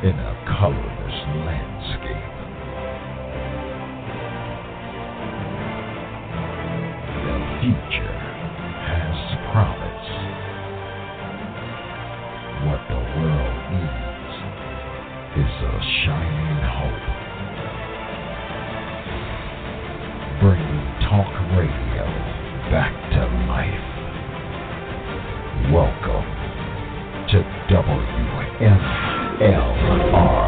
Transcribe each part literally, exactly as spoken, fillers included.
in a colorless landscape. The future has promise. What the world needs is a shining hope. Bringing talk radio back to life. Welcome to W M L R,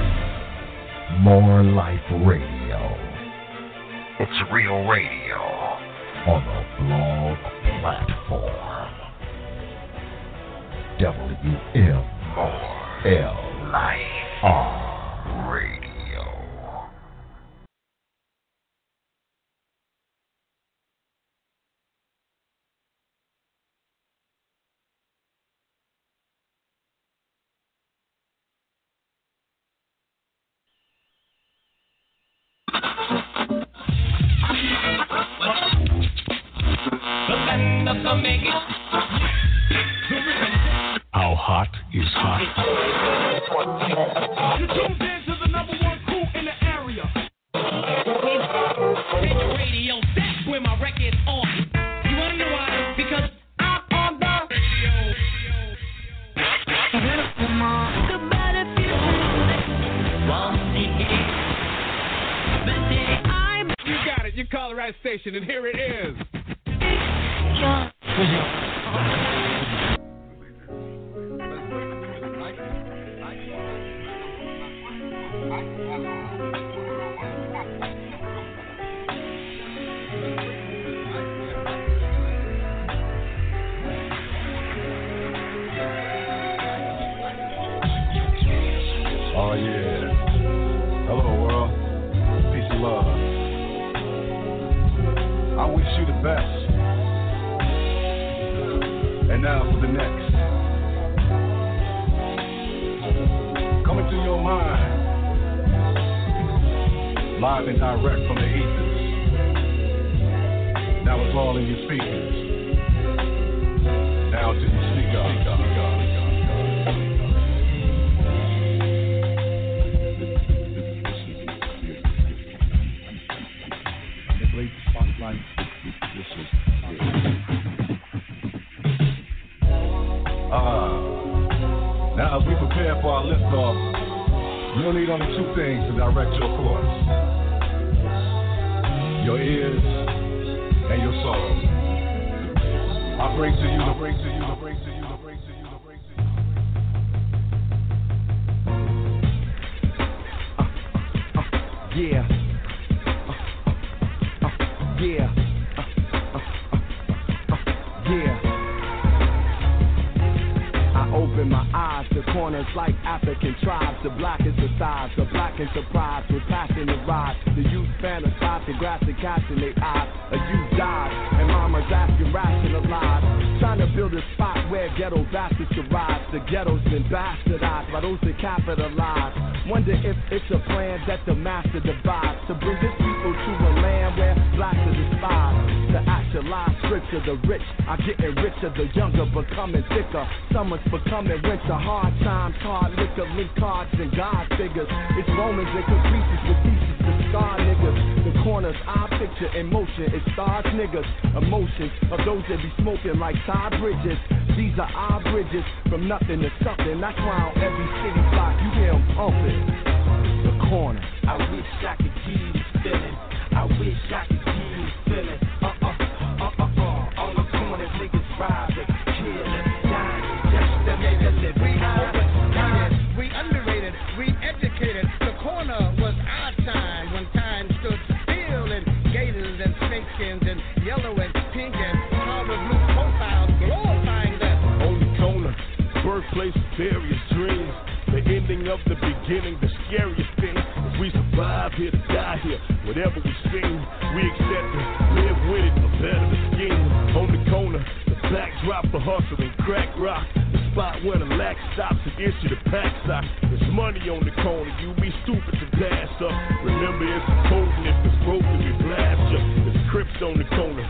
More Life Radio. It's real radio on a blog platform. W M L R Radio. How hot is hot? You tuned in to the number one crew in the area. Radio, that's where my record's on. You wanna know why? Because I'm on the radio. You got it. You call the right station, and here it is. Oh yeah. Hello world. Peace and love. I wish you the best. And now for the next. Coming to your mind. Live and direct from the ethers. Now it's all in your speakers. Now to your speaker. Uh, now as we prepare for our liftoff, you'll need only two things to direct your course. Your ears and your soul. I bring to you, I bring to you, I bring to you, I bring to you, I bring to you. Uh, uh, yeah. Uh, uh, yeah. Uh, uh, uh, uh, yeah. Open my eyes to corners like African tribes. The black is the size, the black and surprise with passion to ride. The youth fantasize to grasp and catch in their eyes. A youth died, and mama's asking rationalize. Trying to build a spot where ghetto bastards can rise. The ghetto's been bastardized by those that capitalize. Wonder if it's a plan that the master devised to bring his people to a land where blacks are despised. To actualize scripture, the rich are getting richer, the younger becoming thicker. Summer's becoming winter, hard times, hard liquor, link cards and God figures. It's Romans and caprices with pieces to scar niggas. The corners I picture in motion, it stars niggas. Emotions of those that be smoking like Todd Bridges. These are our bridges from nothing to something. That's why on every city block you hear them pumping. The corner. I wish I could give you this feeling. I wish I could give you this feeling. Uh uh uh uh uh. On the corner, niggas rising, killing, dying, just to make us live. We overrated, we underrated, we educated. The corner was our time when time stood still, and gators and snakeskins and yellow and pink and powder blue profiles glorifying that. On the corner, birthplace of various dreams. The ending of the beginning, the scariest thing is we survive here to die here. Whatever we sing, we accept it, live with it, a better the scheme. On the corner, the backdrop for hustle and crack rock. The spot where the lack stops and issue the pack sock. There's money on the corner, you be stupid to pass up. Remember it's supposing if it's broken, we blast you. There's Crips on the corner.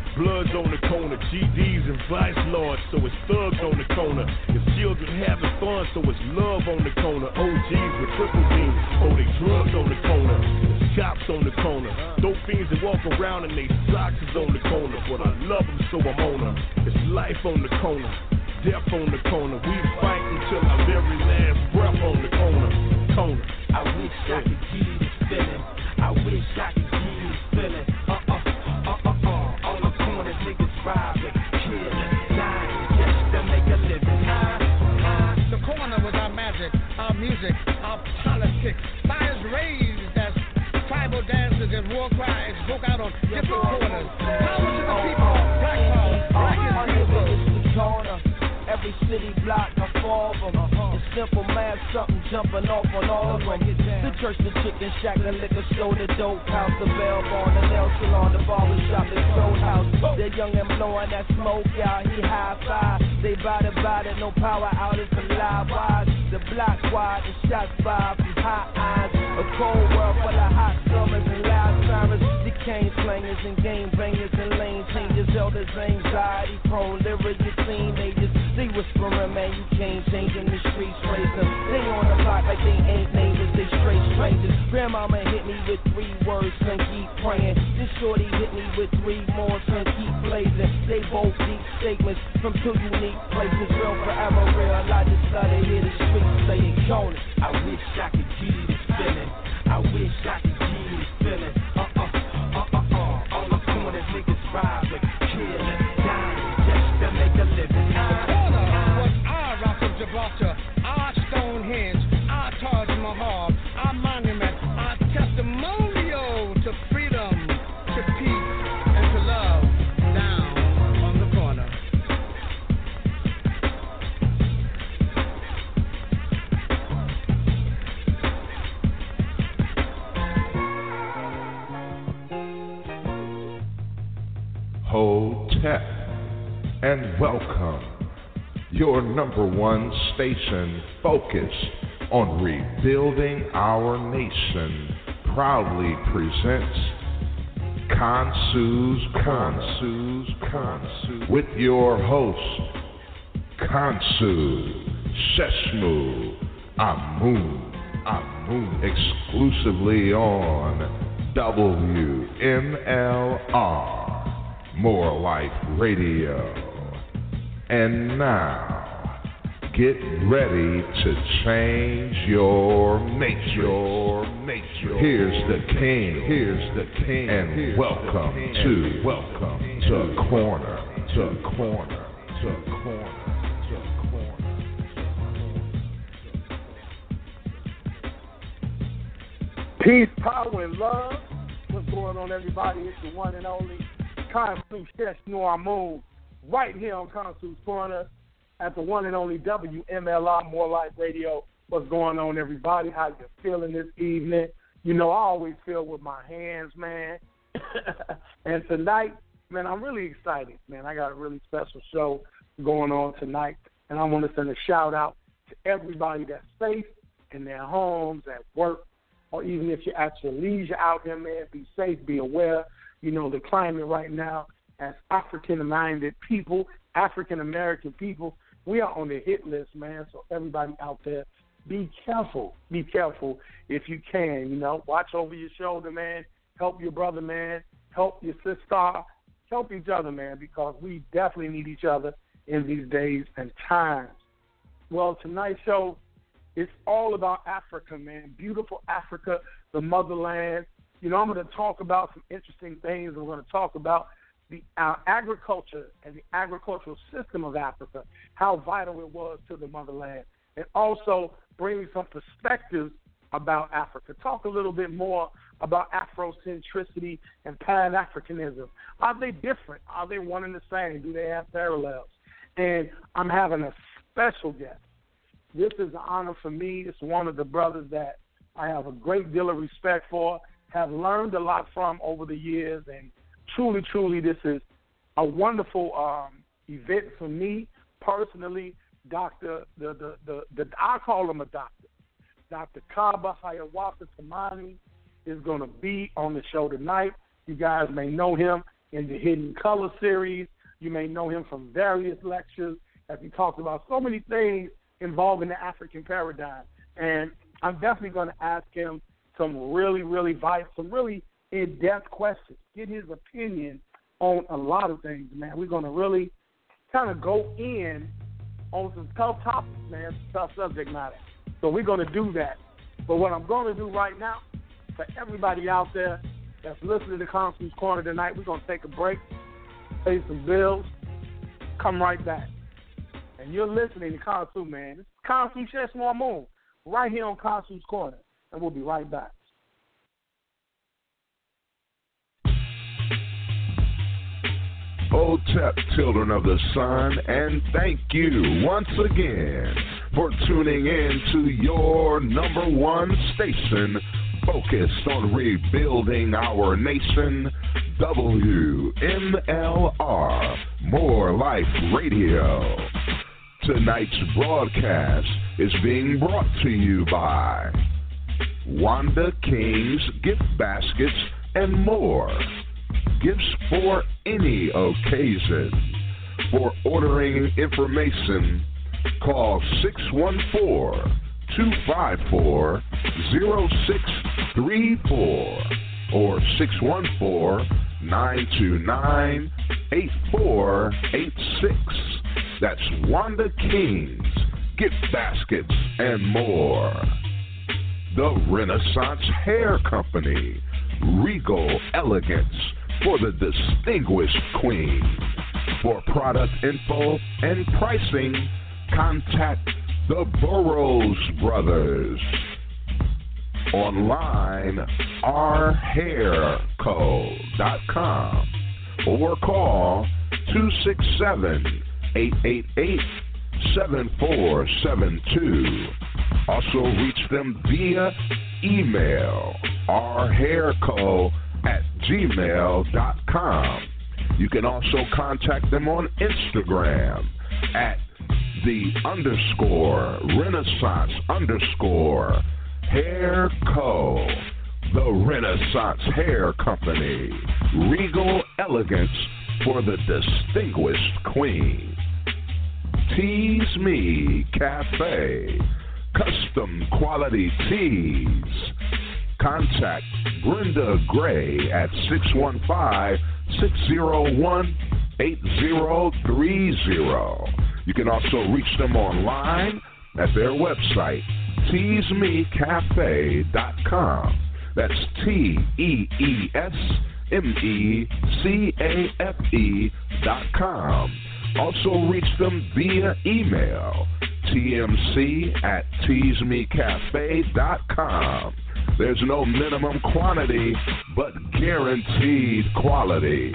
Bloods on the corner, G Ds and vice lords, so it's thugs on the corner. It's children having fun, so it's love on the corner. O Gs with triple beams, oh they drugs on the corner. It's cops on the corner, dope fiends that walk around and they socks is on the corner. But I love them, so I'm on them. It's life on the corner, death on the corner. We fight until our very last breath on the corner. Corner. I wish I could give you this feeling. I wish I could give you this feeling. Uh uh uh uh uh. On the corner, niggas robbing, killing, dying just to make a living. Uh, uh. The corner was our magic, our music, our politics. Fires raised as tribal dances and war cries broke out on different corners. Power to the people, black power, black is people. Every city block, I fall of them. It's simple math, something jumping off on all of them. The church, the chicken shack, the liquor store, the dope house, the bell barn, the nail salon, the barber shop, the soul house. They're young and blowing that smoke out, he high five. They body body, no power out, it's a live wise. The block wide, the shots fired from hot eyes. A cold world full of hot summers and loud sirens. The cane slangers and game bangers and lane changers. Elders, anxiety prone, lyric teenagers. They whispering, man, you can't change in the streets, raise them. They on the block like they ain't neighbors, they straight strangers. Grandmama hit me with three words, son, keep praying. This shorty hit me with three more, son, keep blazing. They both deep statements from two unique places, real forever real. I just love to hear the streets say it gone. I wish I could give you this feeling. I wish I could give you this feeling. Uh uh uh uh uh. All the corners, niggas robbing, killing, dying just to make a living. Gibraltar, our Stonehenge, our Taj Mahal, our monument, our testimonial to freedom, to peace, and to love, down on the corner. Hotep, and welcome. Your number one station focused on rebuilding our nation proudly presents Kansu's Kansu's Kansu with your host Kansu Sheshmu Amun Amun exclusively on W M L R More Life Radio. And now, get ready to change your nature. Your nature. Here's the king. Here's the king. And Here's welcome to welcome to corner to corner to corner to corner. Peace, power, and love. What's going on, everybody? It's the one and only Kansu Sheshnu Amun. Right here on Kansu's Corner at the one and only W M L R More Life Radio. What's going on, everybody? How you feeling this evening? You know, I always feel with my hands, man. And tonight, man, I'm really excited, man. I got a really special show going on tonight, and I want to send a shout-out to everybody that's safe in their homes, at work, or even if you're at your leisure out there, man, be safe, be aware. You know, the climate right now, as African-minded people, African-American people, we are on the hit list, man. So everybody out there, be careful. Be careful if you can, you know. Watch over your shoulder, man. Help your brother, man. Help your sister. Help each other, man, because we definitely need each other in these days and times. Well, tonight's show is all about Africa, man. Beautiful Africa, the motherland. You know, I'm going to talk about some interesting things. We're going to talk about the uh, agriculture and the agricultural system of Africa, how vital it was to the motherland, and also bring some perspectives about Africa. Talk a little bit more about Afrocentricity and Pan-Africanism. Are they different? Are they one and the same? Do they have parallels? And I'm having a special guest. This is an honor for me. It's one of the brothers that I have a great deal of respect for, have learned a lot from over the years, and truly, truly, this is a wonderful um, event for me personally. Doctor, the, the, the, the, I call him a doctor. Doctor Kaba Hiawatha Tamani is going to be on the show tonight. You guys may know him in the Hidden Color series. You may know him from various lectures as he talks about so many things involving the African paradigm. And I'm definitely going to ask him some really, really vital, some really in-depth questions, get his opinion on a lot of things, man. We're going to really kind of go in on some tough topics, man, some tough subject matter. So we're going to do that. But what I'm going to do right now, for everybody out there that's listening to Consu's Corner tonight, we're going to take a break, pay some bills, come right back. And you're listening to Consu, man. This is Consu Cheshire Moon, right here on Consu's Corner. And we'll be right back. Otep, children of the sun, and thank you once again for tuning in to your number one station focused on rebuilding our nation, W M L R, More Life Radio. Tonight's broadcast is being brought to you by Wanda King's Gift Baskets and more. Gifts for any occasion. For ordering information, call six one four, two five four, zero six three four or six one four, nine two nine, eight four eight six. That's Wanda King's Gift Baskets and more. The Renaissance Hair Company, Regal Elegance for the distinguished queen. For product info and pricing, contact the Burroughs Brothers. Online, our hair co dot com or call two six seven, eight eight eight, seven four seven two. Also reach them via email, ourhairco at gmail dot com. You can also contact them on Instagram at the underscore Renaissance underscore Hair Co. The Renaissance Hair Company, Regal Elegance for the distinguished queen. Tease Me Cafe, custom quality teas. Contact Brenda Gray at six one five, six zero one, eight zero three zero. You can also reach them online at their website, tease me cafe dot com. That's T E E S M E C A F E dot com. Also reach them via email, T M C at tease me cafe dot com. There's no minimum quantity, but guaranteed quality.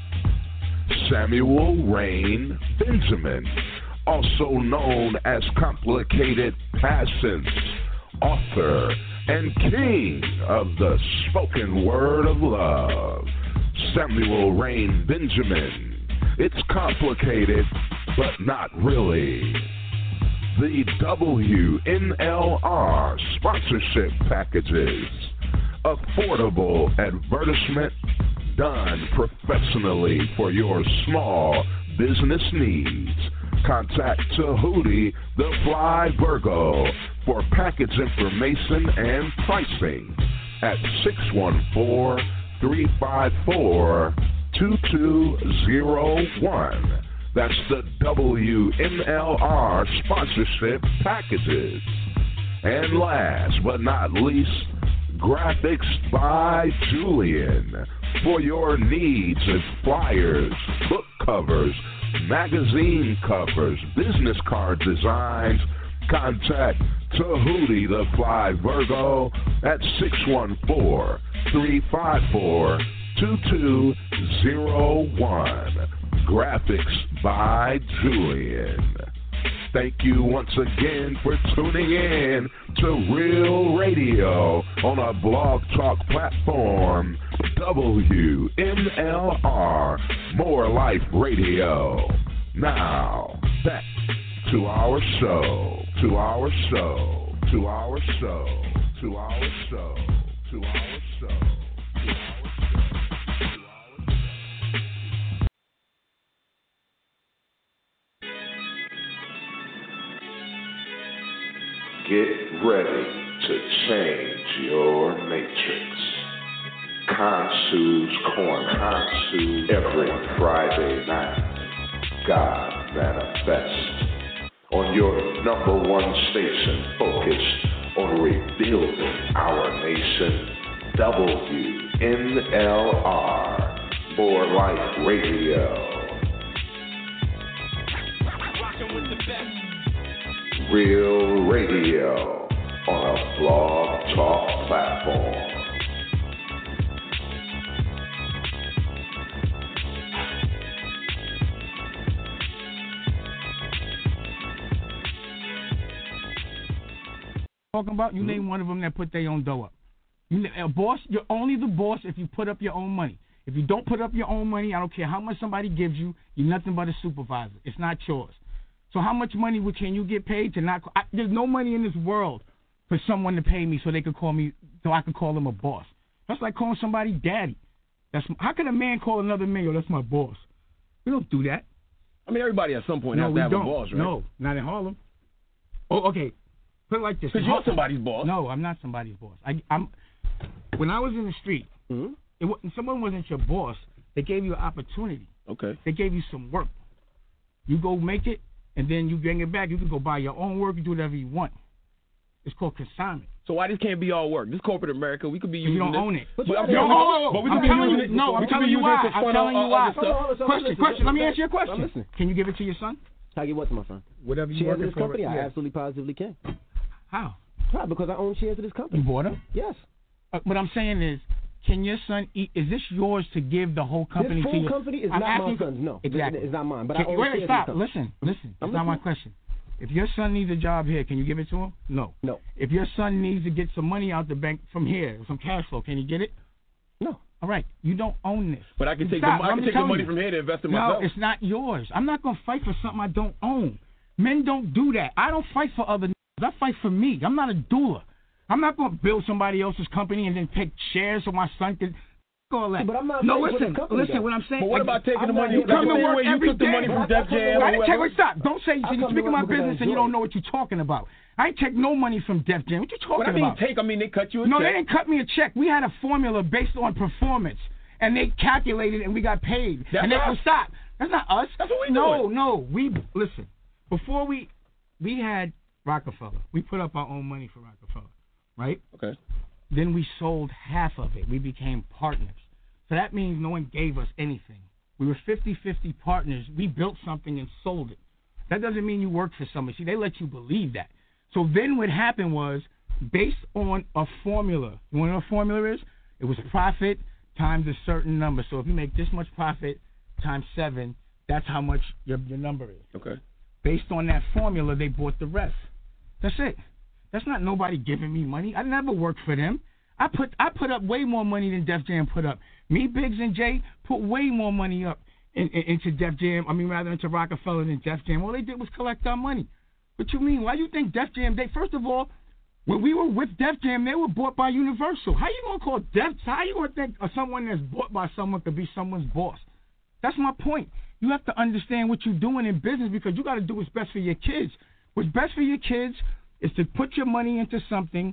Samuel Rain Benjamin, also known as Complicated Passions, author and king of the spoken word of love. Samuel Rain Benjamin. It's complicated, but not really. The W N L R sponsorship packages. Affordable advertisement done professionally for your small business needs. Contact Tahuti the Fly Virgo for package information and pricing at six one four, three five four, two two zero one. That's the W M L R sponsorship packages. And last but not least, Graphics by Julian for your needs of flyers, book covers, magazine covers, business card designs. Contact Tahuti the Fly Virgo at six one four, three five four, two two zero one. Graphics by Julian. Thank you once again for tuning in to Real Radio on a blog talk platform, W M L R, More Life Radio. Now, back to our show, to our show, to our show, to our show, to our show, to our show, to our show. Get ready to change your matrix. Kansu's Corner. Kansu every Friday night. God Manifest. On your number one station focused on rebuilding our nation. W N L R. More Life Radio. With the best. Real radio on a blog talk platform. Talking about, you mm-hmm. name one of them that put their own dough up. You, a boss, you're only the boss if you put up your own money. If you don't put up your own money, I don't care how much somebody gives you, you're nothing but a supervisor. It's not yours. So how much money can you get paid to not? I, there's no money in this world for someone to pay me so they could call me, so I could call them a boss. That's like calling somebody daddy. That's how can a man call another man? Yo, that's my boss. We don't do that. I mean, everybody at some point no, has to have don't. a boss, right? No, not in Harlem. Oh, okay. Put it like this. Because you're somebody's boss. No, I'm not somebody's boss. I, I'm. When I was in the street, mm-hmm. it, someone wasn't your boss. They gave you an opportunity. Okay. They gave you some work. You go make it. And then you bring it back. You can go buy your own work. You do whatever you want. It's called consignment. So why this can't be all work? This corporate America, we could be using You don't this. own it. But you don't own it. But we I'm could be telling using you. it. No, I'm telling you why. I'm telling you why. Question, question. Let me answer your question. Can you give it to your son? Can I give what to my son? Whatever you shares working of this for. company, I yeah. absolutely positively can. How? Right, because I own shares of this company. You bought them? Yes. Uh, what I'm saying is, can your son eat? Is this yours to give the whole company this to your? This company is I'm not asking, my son's. No, exactly. It's not mine. But can, I own wait, shares stop. of the Listen, listen. That's not my question. If your son needs a job here, can you give it to him? No. No. If your son needs to get some money out the bank from here, some cash flow, can you get it? No. All right. You don't own this. But I can take, Stop. the, I can take the money you. from here to invest in no, myself. No, it's not yours. I'm not going to fight for something I don't own. Men don't do that. I don't fight for other niggas. I fight for me. I'm not a doula. I'm not going to build somebody else's company and then take shares so my son can... All that. But I'm not no, listen, company, listen. Though. What I'm saying. But what about taking I'm the money? You come to work where you every took the money day. from Def Jam. I didn't take. Wait, stop. Don't say you're speaking my business and you don't it. know what you're talking about. I ain't take no money from Def Jam. What you talking what I mean, about? Take. I mean, they cut you a no, check. No, they didn't cut me a check. We had a formula based on performance, and they calculated, and we got paid. That's and they us. Stop. That's not us. That's what we no, doing. No, no. We listen. Before we, we had Rockefeller. We put up our own money for Rockefeller, right? Okay. Then we sold half of it. We became partners. So that means no one gave us anything. We were fifty-fifty partners. We built something and sold it. That doesn't mean you work for somebody. See, they let you believe that. So then what happened was, based on a formula, you want to know what a formula is? It was profit times a certain number. So if you make this much profit times seven, that's how much your, your number is. Okay. Based on that formula, they bought the rest. That's it. That's not nobody giving me money. I never worked for them. I put I put up way more money than Def Jam put up. Me, Biggs, and Jay put way more money up in, in, into Def Jam. I mean, rather into Rockefeller than Def Jam. All they did was collect our money. What you mean? Why you think Def Jam? They first of all, when we were with Def Jam, they were bought by Universal. How you gonna call Def? How you gonna think of someone that's bought by someone could be someone's boss? That's my point. You have to understand what you're doing in business because you got to do what's best for your kids. What's best for your kids is to put your money into something.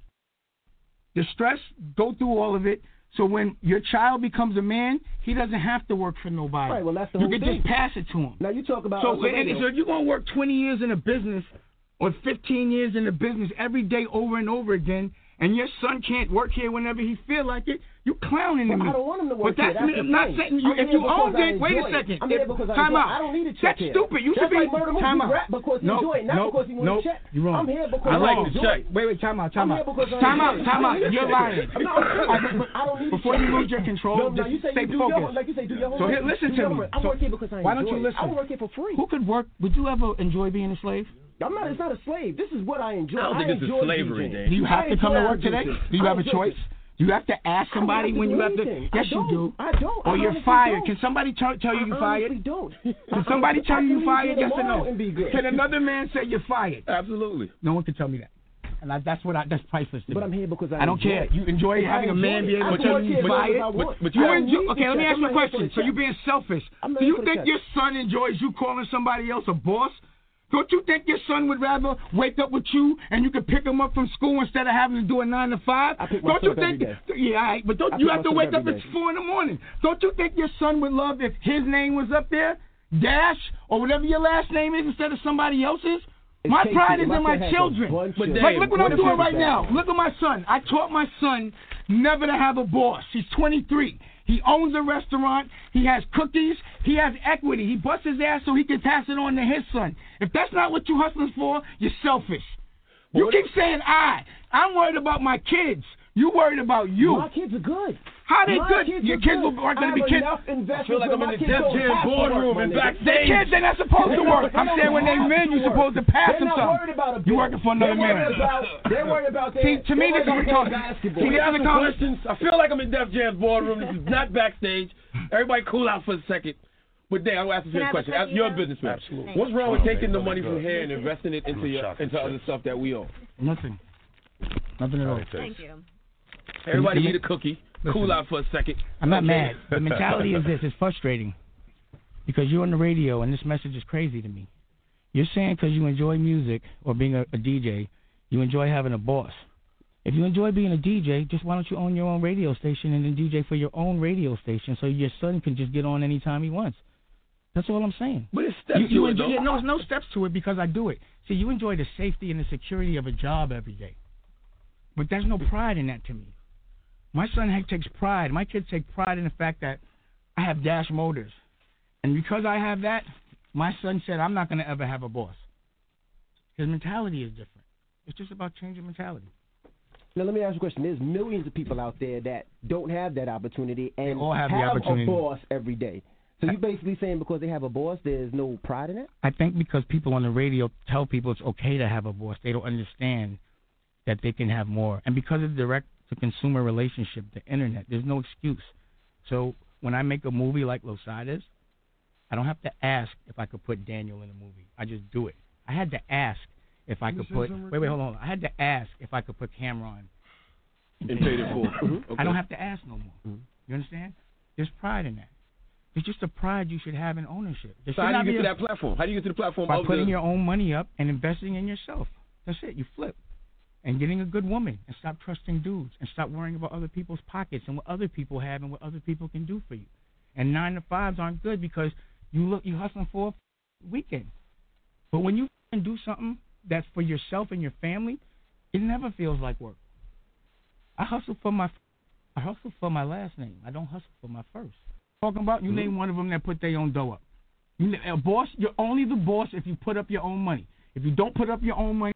The stress, go through all of it. So when your child becomes a man, he doesn't have to work for nobody. Right, well, that's the you whole can thing. just pass it to him. Now, you talk about... So, and, so if you're going to work twenty years in a business or fifteen years in a business every day over and over again, and your son can't work here whenever he feel like it, you clowning well, him. I don't want him to work but that's here. That's not the saying you, if you owned it. Wait a second. I'm if, here because I time enjoy out. I don't need a check That's here. stupid. You That's should like be Murder time Moose. out. Rap because he nope, enjoy it, not nope, because he wants nope, a check. You're wrong. I'm here because I I like enjoy the check. it. Wait, wait, time out, time I'm out. here because I Time out, enjoy it. time out. You're lying. I'm not, I don't need Before you lose your control, no, no, just you say stay you do focused. your, like you say, do your so homework. here, listen do to me. I So work here because I enjoy why don't you it. listen? I work here for free. Who could work? Would you ever enjoy being a slave? I'm not. It's not a slave. This is what I enjoy. I don't think I this is enjoy slavery, D Jing. Dan. Do you have I to come to enjoy work today? music. Do you have I a choice? Do you have to ask somebody have to when do you have to? anything. Yes, I you do. don't. I don't. Or I you're honestly fired. don't. Can somebody tell, tell you I you're fired? honestly don't. Can somebody I tell you can you're fired? leave Yes or no? and be good. Can another man say you're fired? Absolutely. No one can tell me that. And I, that's what I, that's priceless to But me. I'm here because I I don't enjoy care. it. You enjoy I having a man be enjoy able it. to I tell work you here you're because fired? I want. But, but you You have, enjoy, need okay, the let me check. ask you a I'm not here for question. the So check. you're being selfish. I'm not Do here you for the think check. your son enjoys you calling somebody else a boss Don't you think your son would rather wake up with you and you can pick him up from school instead of having to do a nine to five? I pick don't you myself every think? day. Yeah, all right, but don't I you pick have to myself wake up every at day. four in the morning? Don't you think your son would love if his name was up there, Dash or whatever your last name is, instead of somebody else's? It's My Casey, pride is and my in my son has a children. bunch But of- like, look what What I'm if doing it's right that? now. Look at my son. I taught my son never to have a boss. He's twenty-three. He owns a restaurant. He has cookies. He has equity. He busts his ass so he can pass it on to his son. If that's not what you hustling for, you're selfish. You keep saying I. I'm worried about my kids. You worried about you. My kids are good. How they My good? Kids Your are kids good. aren't going to be I have kids. enough investments I feel like where I'm in my the kids Def don't Jam have to work, boardroom my and nigga. backstage. The kids, they're not supposed to work. I'm saying when they men, you're supposed to pass They're them not something. worried about a You bill. working for another They're man. worried about, they're worried about their, See, to me, they're this is worried about retarded. basketball. See, Can we the ask other some comments? questions? I feel like I'm in Def Jam's boardroom. This is not backstage. Everybody cool out for a second. But Dan, I'll ask you Can I a have question. a As you're a second? businessman. Absolutely. What's wrong with taking the money Good. from here and investing it into your into other stuff that we own? Nothing. Nothing at all. Thank you. Everybody Listen. eat a cookie. Cool out for a second. I'm not Okay. mad. The mentality is this. It's frustrating because you're on the radio and this message is crazy to me. You're saying because you enjoy music or being a, a D J, you enjoy having a boss. If you enjoy being a D J, just why don't you own your own radio station and then D J for your own radio station so your son can just get on anytime he wants? That's all I'm saying. But it's steps You, to you it, enjoy, though. yeah, no, there's no steps to it because I do it. See, you enjoy the safety and the security of a job every day. But there's no pride in that to me. My son ha- takes pride. My kids take pride in the fact that I have Dash Motors. And because I have that, my son said, I'm not going to ever have a boss. His mentality is different. It's just about changing mentality. Now, let me ask you a question. There's millions of people out there that don't have that opportunity and all have the opportunity. a boss every day. So you're basically saying because they have a boss, there's no pride in it? I think because people on the radio tell people it's okay to have a boss, they don't understand that they can have more. And because of the direct-to-consumer relationship, the internet, there's no excuse. So when I make a movie like Losada's, I don't have to ask if I could put Daniel in a movie. I just do it. I had to ask if I could put – wait, wait, hold on. I had to ask if I could put Cameron in And paid it for. I don't have to ask no more. Mm-hmm. You understand? There's pride in that. It's just a pride you should have in ownership. There So should how not do you be get a- to that platform? How do you get to the platform By of putting the... your own money up and investing in yourself. That's it. You flip. And getting a good woman and stop trusting dudes and stop worrying about other people's pockets and what other people have and what other people can do for you. And nine to fives aren't good because you look you hustling for a weekend. But when you do something that's for yourself and your family, it never feels like work. I hustle for my I hustle for my last name. I don't hustle for my first. Talking about you mm-hmm. name one of them that put their own dough up. You a boss, you're only the boss if you put up your own money. If you don't put up your own money.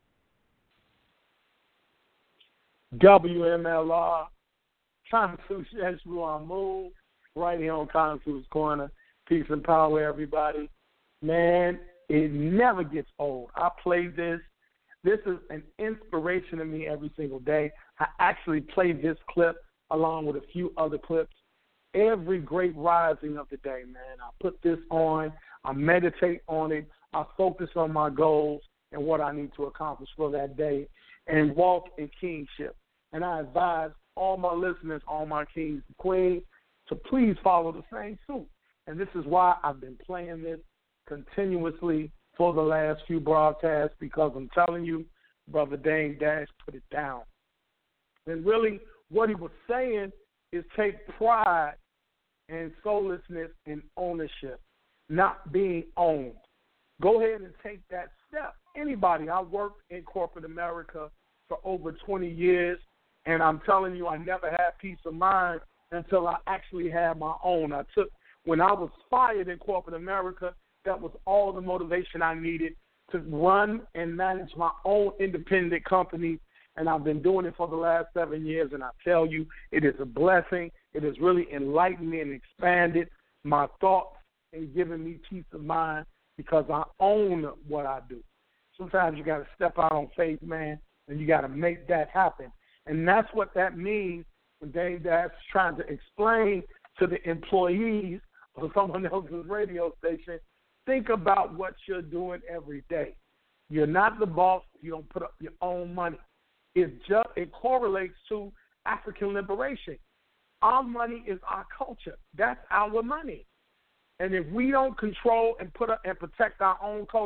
W M L R, Consu Sheshua Move, right here on Consu's Corner. Peace and power, everybody. Man, it never gets old. I play this. This is an inspiration to me every single day. I actually play this clip along with a few other clips every great rising of the day, man. I put this on. I meditate on it. I focus on my goals and what I need to accomplish for that day and walk in kingship. And I advise all my listeners, all my kings and queens, to please follow the same suit. And this is why I've been playing this continuously for the last few broadcasts, because I'm telling you, Brother Dame Dash put it down. And really what he was saying is take pride and soullessness and ownership, not being owned. Go ahead and take that step. Anybody, I worked in corporate America for over twenty years, and I'm telling you, I never had peace of mind until I actually had my own. I took, when I was fired in corporate America, that was all the motivation I needed to run and manage my own independent company, and I've been doing it for the last seven years, and I tell you, it is a blessing. It has really enlightened me and expanded my thoughts and given me peace of mind because I own what I do. Sometimes you got to step out on faith, man, and you got to make that happen. And that's what that means when Dave Dash is trying to explain to the employees of someone else's radio station, think about what you're doing every day. You're not the boss if you don't put up your own money. It just it correlates to African liberation. Our money is our culture. That's our money. And if we don't control and put up and protect our own culture,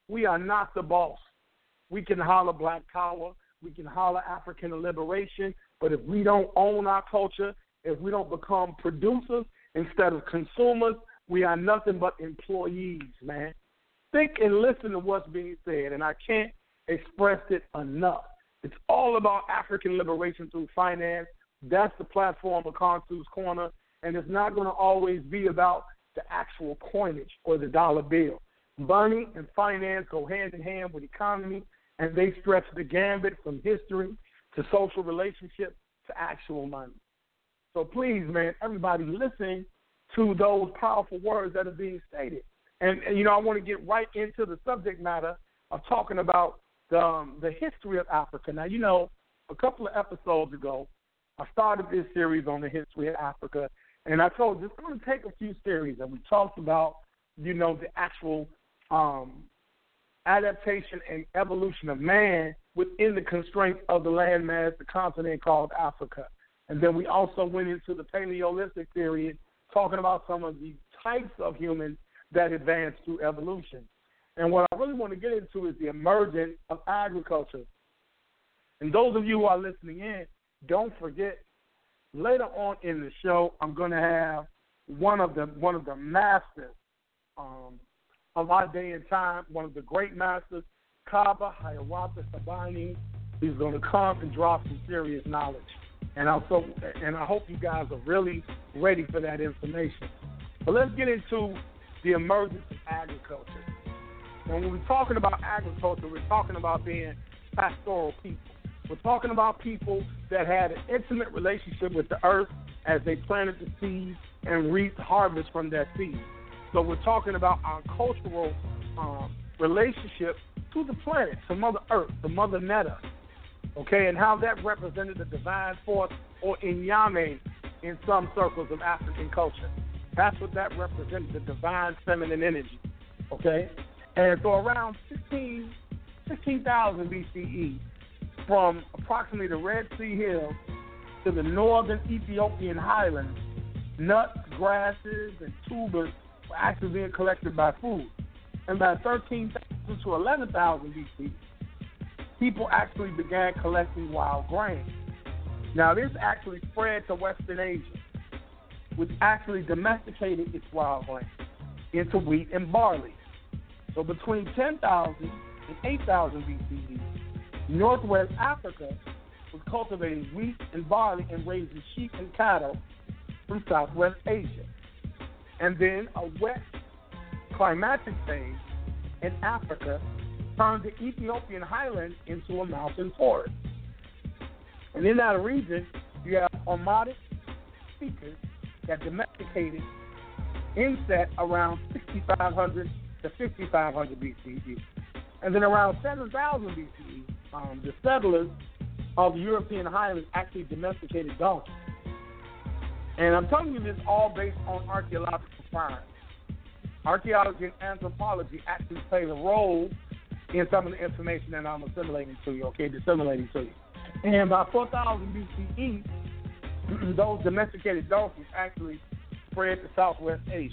we are not the boss. We can holler black power, we can holler African liberation, but if we don't own our culture, if we don't become producers instead of consumers, we are nothing but employees, man. Think and listen to what's being said, and I can't express it enough. It's all about African liberation through finance. That's the platform of Khonsu's Corner, and it's not going to always be about the actual coinage or the dollar bill. Money and finance go hand in hand with economy, and they stretch the gambit from history to social relationships to actual money. So please, man, everybody listen to those powerful words that are being stated. And, and you know, I want to get right into the subject matter of talking about the, um, the history of Africa. Now, you know, a couple of episodes ago, I started this series on the history of Africa, and I told you it's going to take a few series, and we talked about, you know, the actual um, adaptation and evolution of man within the constraints of the landmass, the continent called Africa. And then we also went into the Paleolithic period, talking about some of the types of humans that advanced through evolution. And what I really want to get into is the emergence of agriculture. And those of you who are listening in, don't forget, later on in the show, I'm going to have one of the one of the masters um, of our day and time, one of the great masters, Kaba Hiawatha Sabani. He's going to come and drop some serious knowledge. And also, and I hope you guys are really ready for that information. But let's get into the emergence of agriculture. And when we're talking about agriculture, we're talking about being pastoral people. We're talking about people that had an intimate relationship with the earth as they planted the seeds and reaped harvest from that seed. So we're talking about our cultural um, relationship to the planet, to Mother Earth, to Mother Netta, okay, and how that represented the divine force, or Inyame in some circles of African culture. That's what that represented, the divine feminine energy, okay? And so around sixteen thousand B C E, from approximately the Red Sea Hills to the northern Ethiopian highlands, nuts, grasses, and tubers were actually being collected by food. And by thirteen thousand to eleven thousand B C, people actually began collecting wild grain. Now, this actually spread to Western Asia, which actually domesticated its wild grain into wheat and barley. So between ten thousand and eight thousand B C E, Northwest Africa was cultivating wheat and barley and raising sheep and cattle from Southwest Asia. And then a wet climatic phase in Africa turned the Ethiopian highlands into a mountain forest. And in that region, you have Omotic speakers that domesticated insect around sixty-five hundred to fifty-five hundred B C E. And then around seven thousand B C E, um, the settlers of the European highlands actually domesticated donkeys. And I'm telling you this all based on archaeological finds. Archaeology and anthropology actually play a role in some of the information that I'm assimilating to you, okay, disseminating to you. And by four thousand B C E, those domesticated donkeys actually spread to Southwest Asia.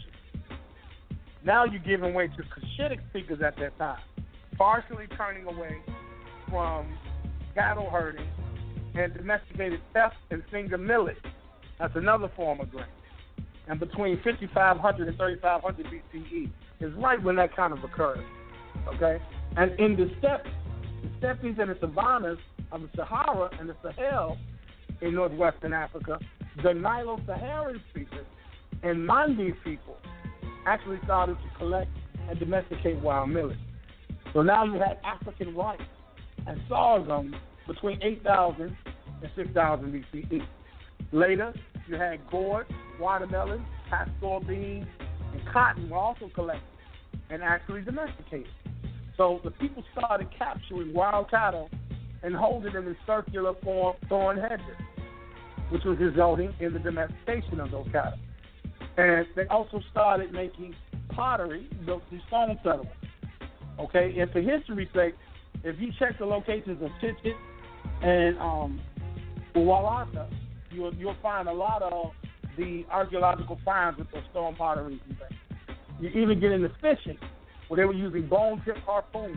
Now you're giving way to Cushitic speakers at that time, partially turning away from cattle herding and domesticated teff and finger millet. That's another form of grain. And between fifty-five hundred and thirty-five hundred B C E is right when that kind of occurred, okay? And in the steppes, the steppes and the savannas of the Sahara and the Sahel in northwestern Africa, the Nilo-Saharan speakers and Mandi people actually started to collect and domesticate wild millet. So now you had African rice and sorghum between eight thousand and six thousand B C E. Later, you had gourd, watermelon, pastor beans, and cotton were also collected and actually domesticated. So the people started capturing wild cattle and holding them in circular form thorn hedges, which was resulting in the domestication of those cattle. And they also started making pottery built through stone settlements. Okay, and for history's sake, if you check the locations of Tichit and um, Uwalata, you'll, you'll find a lot of the archaeological finds with those stone potteries and things. You even get into fishing, where they were using bone-tipped harpoons.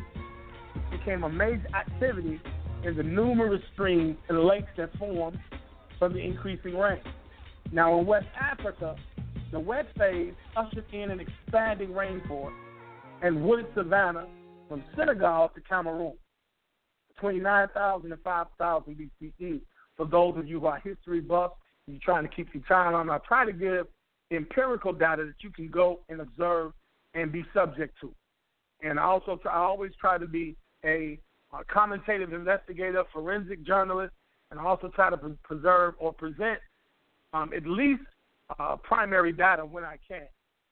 It became a major activity in the numerous streams and lakes that formed from the increasing rain. Now, in West Africa, the wet phase ushered in an expanding rainforest and wooded savanna from Senegal to Cameroon, between nine thousand and five thousand B C E. For those of you who are history buffs, you're trying to keep your time on, I try to give empirical data that you can go and observe and be subject to. And I also try, I always try to be a, a commentative investigator, forensic journalist, and I also try to pre- preserve or present um, at least uh, primary data when I can.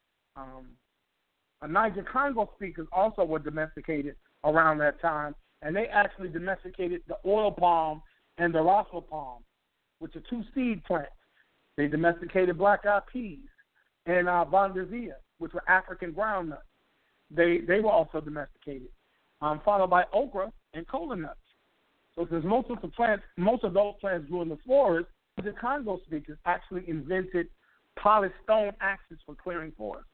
Um, a Niger-Congo speakers also were domesticated around that time, and they actually domesticated the oil palm and the raffle palm, which are two seed plants. They domesticated black-eyed peas and uh, Vandazia, which were African groundnuts. They they were also domesticated, um, followed by okra and cola nuts. So since most of the plants, most of those plants grew in the forest, the Congo speakers actually invented polished stone axes for clearing forests.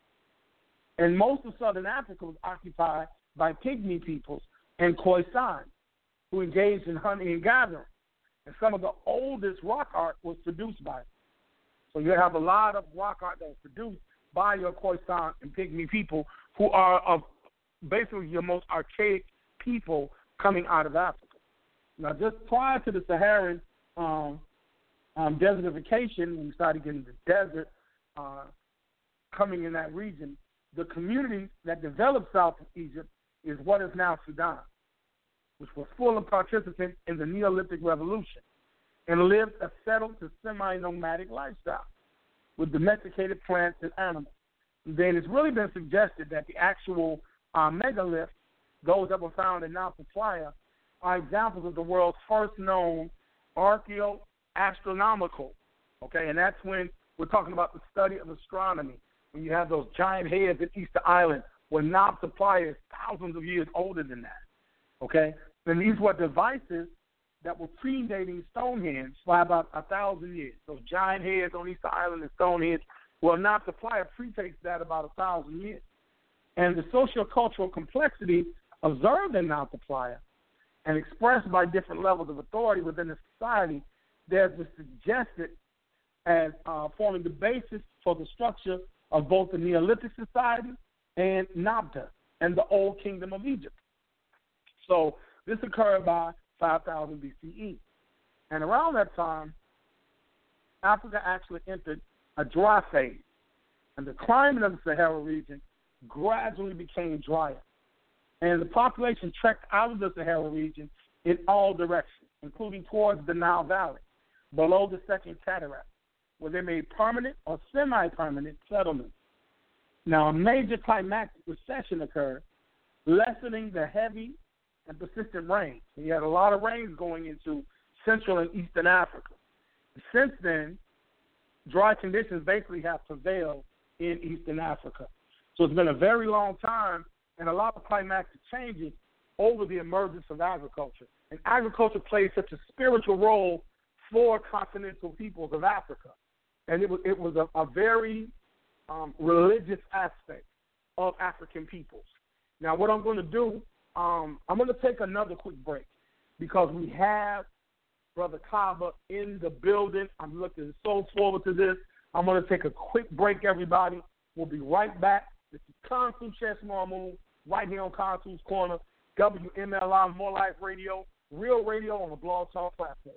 And most of southern Africa was occupied by pygmy peoples and Khoisan, who engaged in hunting and gathering. And some of the oldest rock art was produced by them. So you have a lot of rock art that was produced by your Khoisan and pygmy people, who are of basically your most archaic people coming out of Africa. Now, just prior to the Saharan um, um, desertification, when we started getting the desert uh, coming in that region, the community that developed south of Egypt is what is now Sudan, which was full of participants in the Neolithic Revolution and lived a settled to semi-nomadic lifestyle with domesticated plants and animals. Then it's really been suggested that the actual uh, megaliths, those that were found in Napa Playa, are examples of the world's first known archaeoastronomical, okay? And that's when we're talking about the study of astronomy, when you have those giant heads in Easter Island, where Napa Playa is thousands of years older than that, okay? And these were devices that were predating Stonehenge by about a thousand years. Those giant heads on Easter Island and Stonehenge, well, Napa Playa predates that about a thousand years. And the sociocultural complexity observed in Napa Playa and expressed by different levels of authority within the society, there's been suggested as uh, forming the basis for the structure of both the Neolithic society and Nabta and the Old Kingdom of Egypt. So this occurred by five thousand B C E. And around that time, Africa actually entered a dry phase, and the climate of the Sahara region gradually became drier. And the population trekked out of the Sahara region in all directions, including towards the Nile Valley, below the Second Cataract, where they made permanent or semi-permanent settlements. Now, a major climactic recession occurred, lessening the heavy and persistent rain. So you had a lot of rains going into Central and Eastern Africa. Since then, dry conditions basically have prevailed in Eastern Africa. So it's been a very long time and a lot of climatic changes over the emergence of agriculture. And agriculture plays such a spiritual role for continental peoples of Africa. And it was, it was a, a very um, religious aspect of African peoples. Now, what I'm going to do, um, I'm going to take another quick break because we have Brother Kaba in the building. I'm looking so forward to this. I'm going to take a quick break, everybody. We'll be right back. This is Consul Chess Marmoon, right here on Consul's Corner, W M L I More Life Radio, real radio on the Blog Talk platform.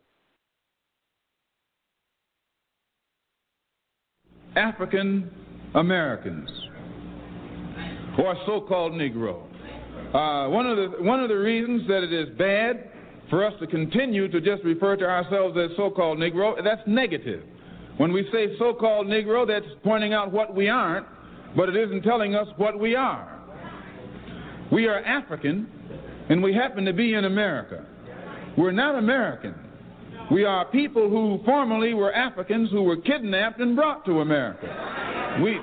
African Americans, who are so-called Negro. Uh, one of the one of the reasons that it is bad for us to continue to just refer to ourselves as so-called Negro, that's negative. When we say so-called Negro, that's pointing out what we aren't, but it isn't telling us what we are. We are African, and we happen to be in America. We're not American. We are people who formerly were Africans who were kidnapped and brought to America. We...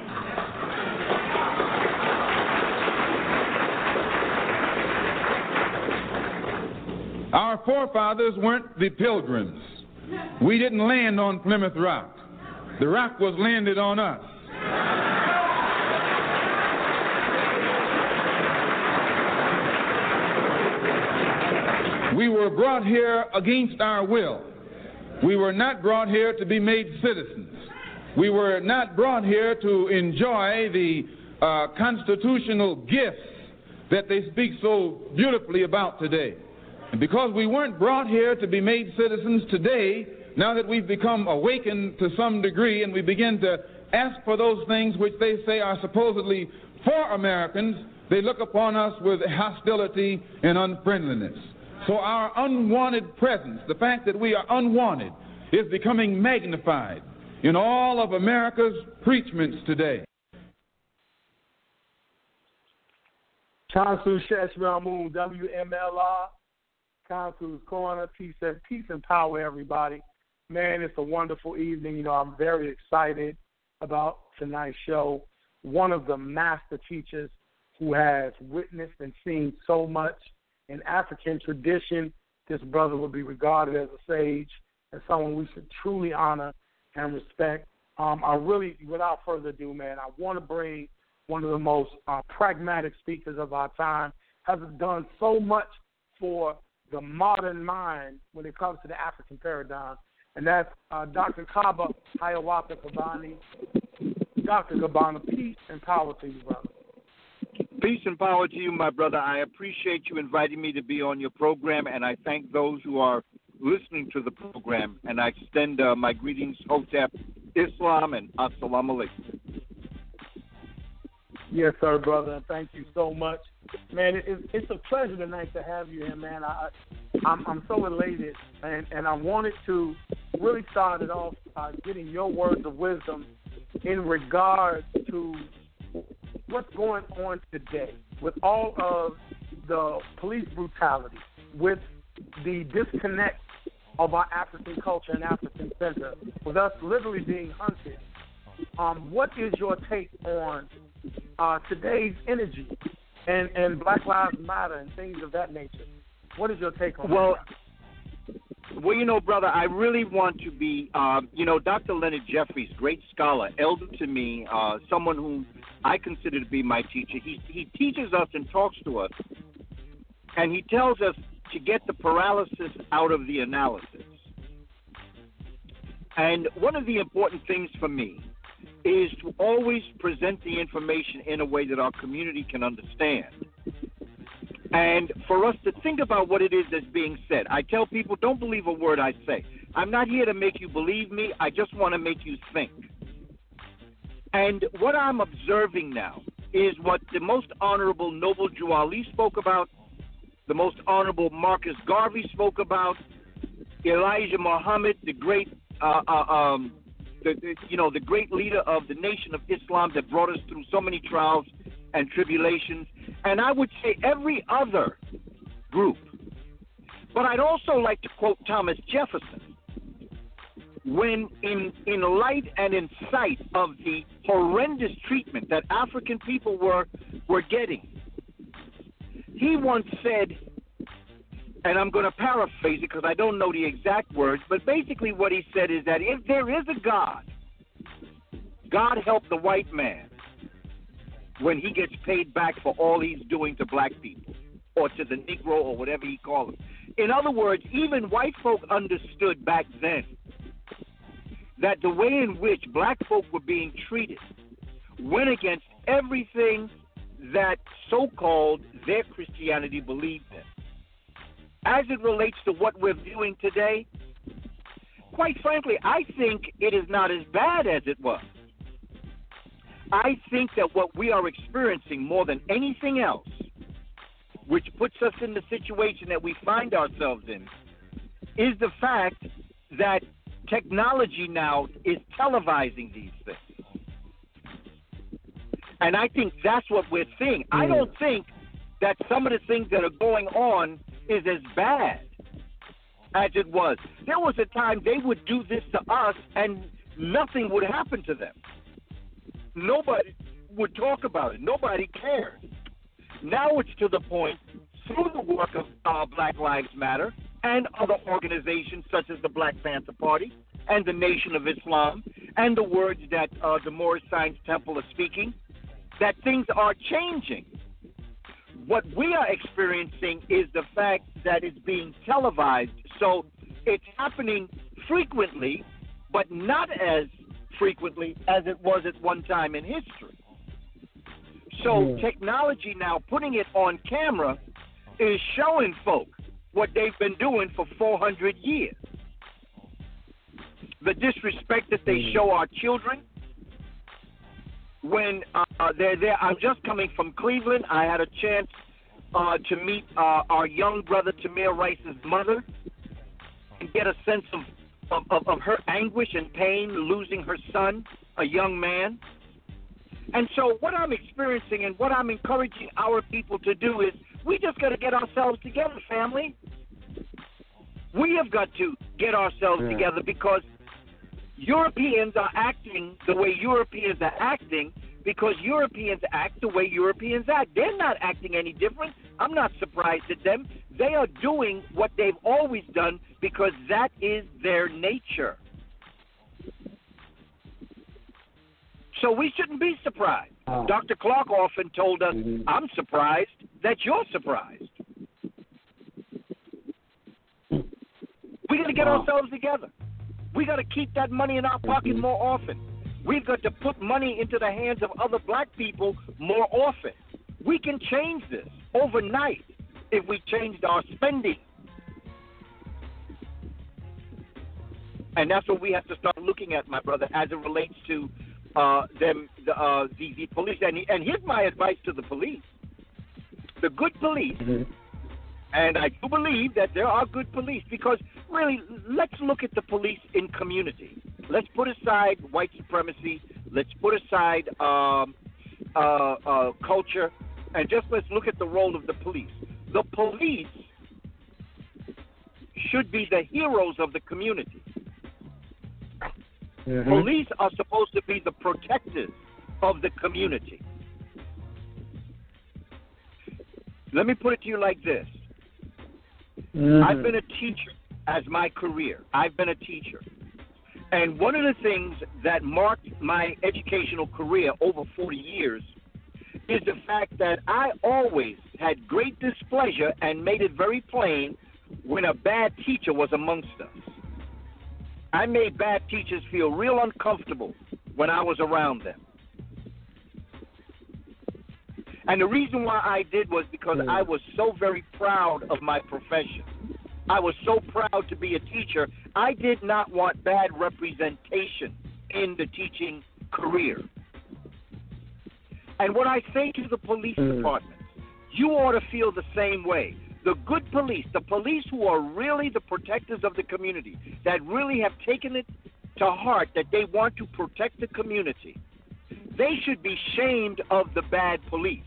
Our forefathers weren't the Pilgrims. We didn't land on Plymouth Rock. The rock was landed on us. We were brought here against our will. We were not brought here to be made citizens. We were not brought here to enjoy the uh, constitutional gifts that they speak so beautifully about today. And because we weren't brought here to be made citizens today, now that we've become awakened to some degree and we begin to ask for those things which they say are supposedly for Americans, they look upon us with hostility and unfriendliness. So our unwanted presence, the fact that we are unwanted, is becoming magnified in all of America's preachments today. Consul Sheshramun, W M L R, Consul's Corner, peace and, peace and power, everybody. Man, it's a wonderful evening. You know, I'm very excited about tonight's show. One of the master teachers who has witnessed and seen so much in African tradition, this brother would be regarded as a sage and someone we should truly honor and respect. Um, I really, without further ado, man, I want to bring one of the most uh, pragmatic speakers of our time, has done so much for the modern mind when it comes to the African paradigm, and that's uh, Doctor Kaba Hiawatha Kabani. Doctor Kabana, peace and power to you, brother. Peace and power to you, my brother. I appreciate you inviting me to be on your program, and I thank those who are listening to the program, and I extend uh, my greetings, Hotep, Islam, and Assalamu alaikum. Yes, sir, brother, and thank you so much. Man, it, it's a pleasure tonight to have you here, man. I, I'm, I'm so elated, and, and I wanted to really start it off uh, getting your words of wisdom in regard to what's going on today with all of the police brutality, with the disconnect of our African culture and African center, with us literally being hunted. Um, what is your take on uh, today's energy and, and Black Lives Matter and things of that nature? What is your take on well, that? Well, you know, brother, I really want to be, uh, you know, Doctor Leonard Jeffries, great scholar, elder to me, uh, someone who I consider to be my teacher. He, he teaches us and talks to us, and he tells us to get the paralysis out of the analysis. And one of the important things for me is to always present the information in a way that our community can understand. And for us to think about what it is that's being said. I tell people, don't believe a word I say. I'm not here to make you believe me. I just want to make you think. And what I'm observing now is what the most honorable Noble Drew Ali spoke about, the most honorable Marcus Garvey spoke about, Elijah Muhammad, the great, uh, uh, um, the, the, you know, the great leader of the Nation of Islam that brought us through so many trials and tribulations, and I would say every other group. But I'd also like to quote Thomas Jefferson. When in, in light and in sight of the horrendous treatment that African people were were getting, he once said, and I'm going to paraphrase it because I don't know the exact words, but basically what he said is that if there is a God, God help the white man when he gets paid back for all he's doing to black people or to the Negro or whatever he called him. In other words, even white folk understood back then that the way in which black folk were being treated went against everything that so-called their Christianity believed in. As it relates to what we're viewing today, quite frankly, I think it is not as bad as it was. I think that what we are experiencing more than anything else, which puts us in the situation that we find ourselves in, is the fact that technology now is televising these things. And I think that's what we're seeing. I don't think that some of the things that are going on is as bad as it was. There was a time they would do this to us and nothing would happen to them. Nobody would talk about it. Nobody cared. Now it's to the point, through the work of uh, Black Lives Matter and other organizations such as the Black Panther Party and the Nation of Islam and the words that uh, the Moorish Science Temple are speaking, that things are changing. What we are experiencing is the fact that it's being televised. So it's happening frequently, but not as frequently as it was at one time in history. So technology now, putting it on camera, is showing folk what they've been doing for four hundred years. The disrespect that they show our children when uh, they're there. I'm just coming from Cleveland. I had a chance uh, to meet uh, our young brother, Tamir Rice's mother, and get a sense of, of, of, of her anguish and pain losing her son, a young man. And so what I'm experiencing and what I'm encouraging our people to do is we just got to get ourselves together, family. We have got to get ourselves yeah. together because Europeans are acting the way Europeans are acting because Europeans act the way Europeans act. They're not acting any different. I'm not surprised at them. They are doing what they've always done because that is their nature. So we shouldn't be surprised. Oh. Doctor Clark often told us, mm-hmm. I'm surprised that you're surprised. We got to get wow. ourselves together. We got to keep that money in our pocket mm-hmm. more often. We've got to put money into the hands of other black people more often. We can change this overnight if we changed our spending. And that's what we have to start looking at, my brother, as it relates to uh, them, the, uh, the, the police. And, and here's my advice to the police. The good police, mm-hmm. and I do believe that there are good police because, really, let's look at the police in community. Let's put aside white supremacy. Let's put aside um, uh, uh, culture, and just let's look at the role of the police. The police should be the heroes of the community. Mm-hmm. Police are supposed to be the protectors of the community. Let me put it to you like this. Mm-hmm. I've been a teacher as my career. I've been a teacher. And one of the things that marked my educational career over forty years is the fact that I always had great displeasure and made it very plain when a bad teacher was amongst us. I made bad teachers feel real uncomfortable when I was around them. And the reason why I did was because mm. I was so very proud of my profession. I was so proud to be a teacher. I did not want bad representation in the teaching career. And what I say to the police mm. department, you ought to feel the same way. The good police, the police who are really the protectors of the community, that really have taken it to heart that they want to protect the community, they should be shamed of the bad police.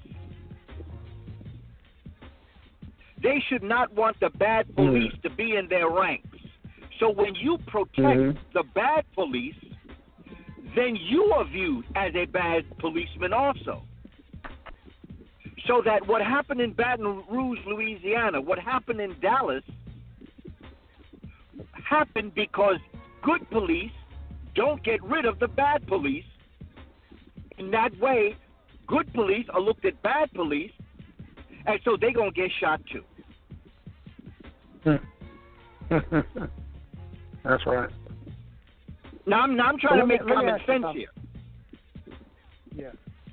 They should not want the bad police mm. to be in their ranks. So when you protect mm-hmm. the bad police, then you are viewed as a bad policeman also. So that what happened in Baton Rouge, Louisiana, what happened in Dallas, happened because good police don't get rid of the bad police. In that way, good police are looked at bad police, and so they're going to get shot too. That's right. Now I'm, now I'm trying so to make me, common sense here. Yeah.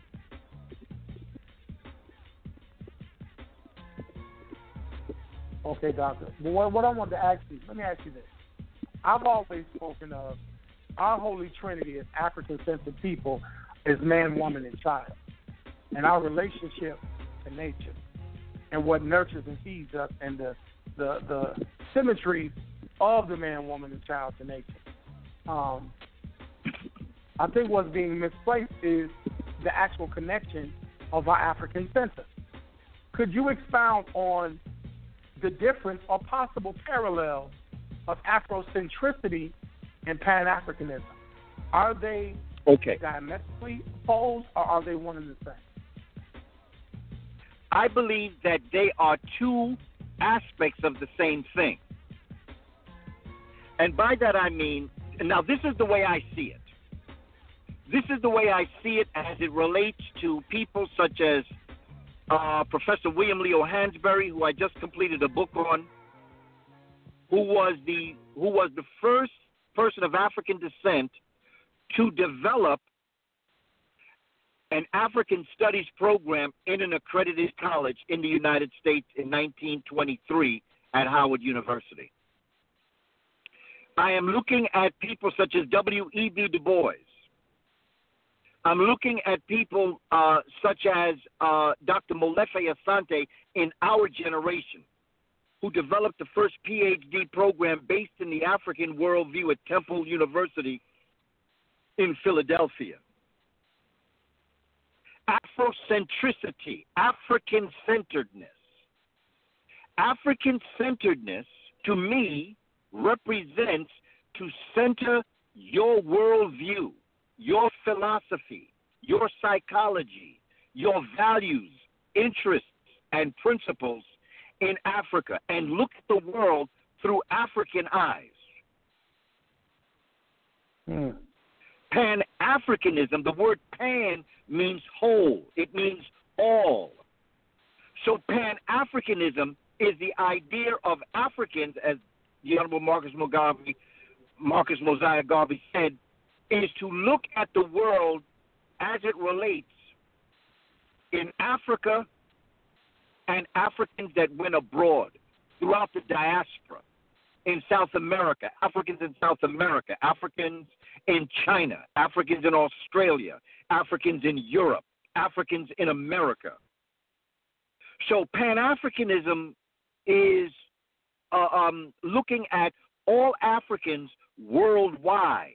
Okay, doctor. But what, what I wanted to ask you, let me ask you this. I've always spoken of our holy trinity as African-centered people is man, woman, and child. And our relationship to nature and what nurtures and feeds us and the the, the symmetry of the man, woman, and child to nature. Um, I think what's being misplaced is the actual connection of our African center. Could you expound on the difference or possible parallels of Afrocentricity and Pan-Africanism? Are they okay. diametrically opposed, or are they one and the same? I believe that they are two aspects of the same thing. And by that I mean, now this is the way I see it. This is the way I see it as it relates to people such as uh, Professor William Leo Hansberry, who I just completed a book on, who was the who was the first person of African descent to develop an African studies program in an accredited college in the United States in nineteen twenty-three at Howard University. I am looking at people such as W E B Du Bois. I'm looking at people uh, such as uh, Doctor Molefe Asante in our generation, who developed the first P H D program based in the African worldview at Temple University in Philadelphia. Afrocentricity, African-centeredness. African-centeredness, to me, represents to center your worldview, your philosophy, your psychology, your values, interests, and principles in Africa and look at the world through African eyes. Hmm. Pan-Africanism, the word pan means whole. It means all. So Pan-Africanism is the idea of Africans, as the Honorable Marcus Mugabe, Marcus Mosiah Garvey said, is to look at the world as it relates in Africa and Africans that went abroad throughout the diaspora, in South America, Africans in South America, Africans in China, Africans in Australia, Africans in Europe, Africans in America. So Pan-Africanism is uh, um, looking at all Africans worldwide.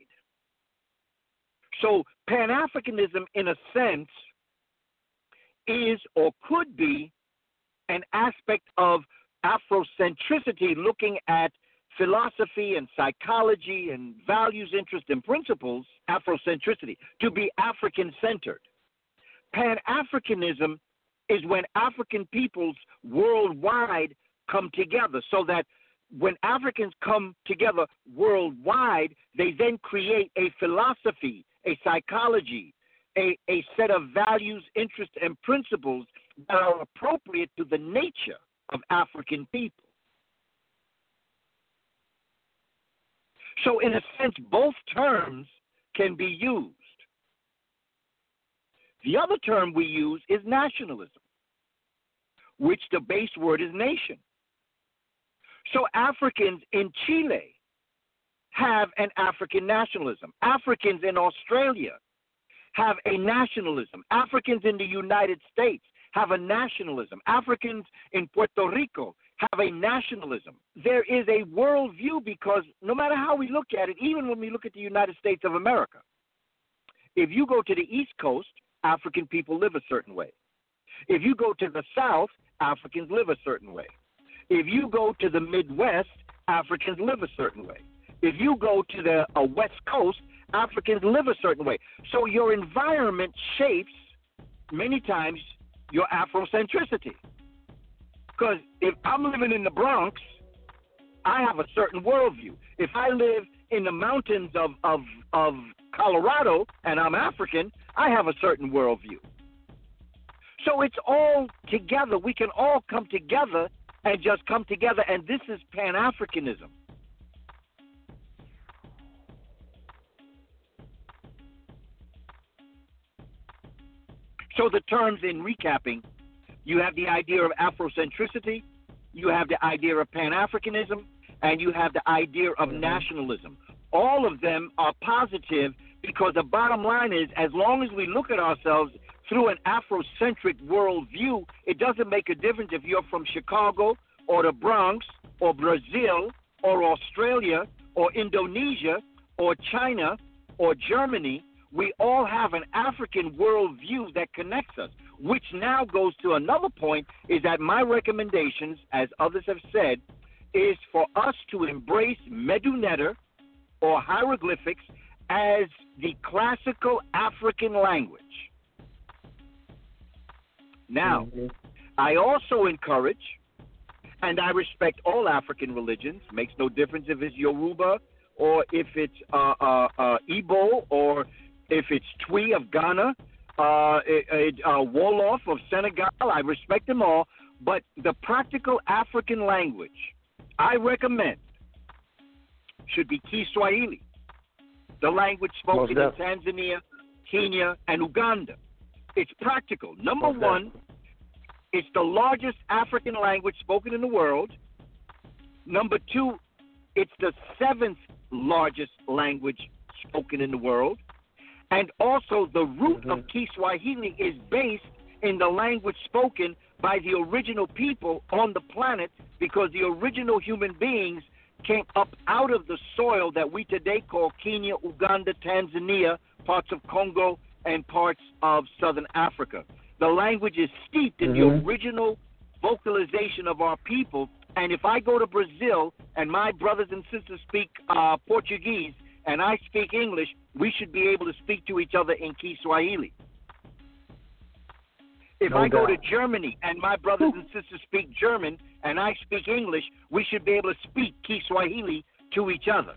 So Pan-Africanism, in a sense, is or could be an aspect of Afrocentricity, looking at philosophy and psychology and values, interests, and principles, Afrocentricity, to be African-centered. Pan-Africanism is when African peoples worldwide come together, so that when Africans come together worldwide, they then create a philosophy, a psychology, a, a set of values, interests, and principles that are appropriate to the nature of African people. So in a sense, both terms can be used. The other term we use is nationalism, which the base word is nation. So Africans in Chile have an African nationalism. Africans in Australia have a nationalism. Africans in the United States have a nationalism. Africans in Puerto Rico have a nationalism. There is a worldview, because no matter how we look at it, even when we look at the United States of America, if you go to the East Coast, African people live a certain way. If you go to the South, Africans live a certain way. If you go to the Midwest, Africans live a certain way. If you go to the uh, West Coast, Africans live a certain way. So your environment shapes, many times, your Afrocentricity. Because if I'm living in the Bronx, I have a certain worldview. If I live in the mountains of, of, of Colorado and I'm African, I have a certain worldview. So it's all together. We can all come together and just come together, and this is Pan-Africanism. So the terms, in recapping, you have the idea of Afrocentricity, you have the idea of Pan-Africanism, and you have the idea of nationalism. All of them are positive, because the bottom line is, as long as we look at ourselves through an Afrocentric worldview, it doesn't make a difference if you're from Chicago or the Bronx or Brazil or Australia or Indonesia or China or Germany. We all have an African worldview that connects us, which now goes to another point, is that my recommendations, as others have said, is for us to embrace Medu Neter or hieroglyphics as the classical African language. Now, mm-hmm. I also encourage, and I respect all African religions, makes no difference if it's Yoruba or if it's uh, uh, uh, Igbo or if it's Twi of Ghana uh, uh, uh, Wolof of Senegal. I respect them all. But the practical African language I recommend should be Kiswahili, the language spoken in Tanzania, Kenya, and Uganda. It's practical. Number Most one, it's the largest African language spoken in the world. Number two, it's the seventh largest language spoken in the world. And also, the root mm-hmm. of Kiswahili is based in the language spoken by the original people on the planet, because the original human beings came up out of the soil that we today call Kenya, Uganda, Tanzania, parts of Congo, and parts of southern Africa. The language is steeped in mm-hmm. the original vocalization of our people. And if I go to Brazil and my brothers and sisters speak uh, Portuguese and I speak English, we should be able to speak to each other in Kiswahili. If no I doubt. go to Germany and my brothers and sisters speak German and I speak English, we should be able to speak Kiswahili to each other.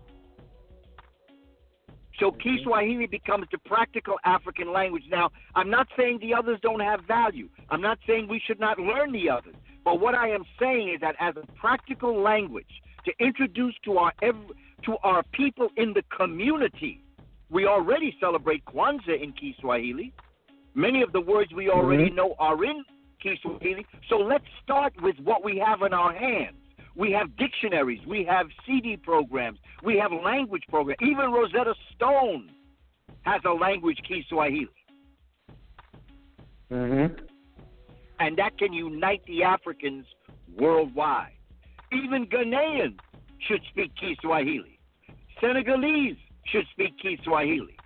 So Kiswahili becomes the practical African language. Now, I'm not saying the others don't have value. I'm not saying we should not learn the others. But what I am saying is that as a practical language to introduce to our to our people in the community, we already celebrate Kwanzaa in Kiswahili. Many of the words we already mm-hmm. know are in Kiswahili. So let's start with what we have in our hands. We have dictionaries. We have C D programs. We have language programs. Even Rosetta Stone has a language, Kiswahili. Mm-hmm. And that can unite the Africans worldwide. Even Ghanaians should speak Kiswahili. Senegalese should speak Kiswahili.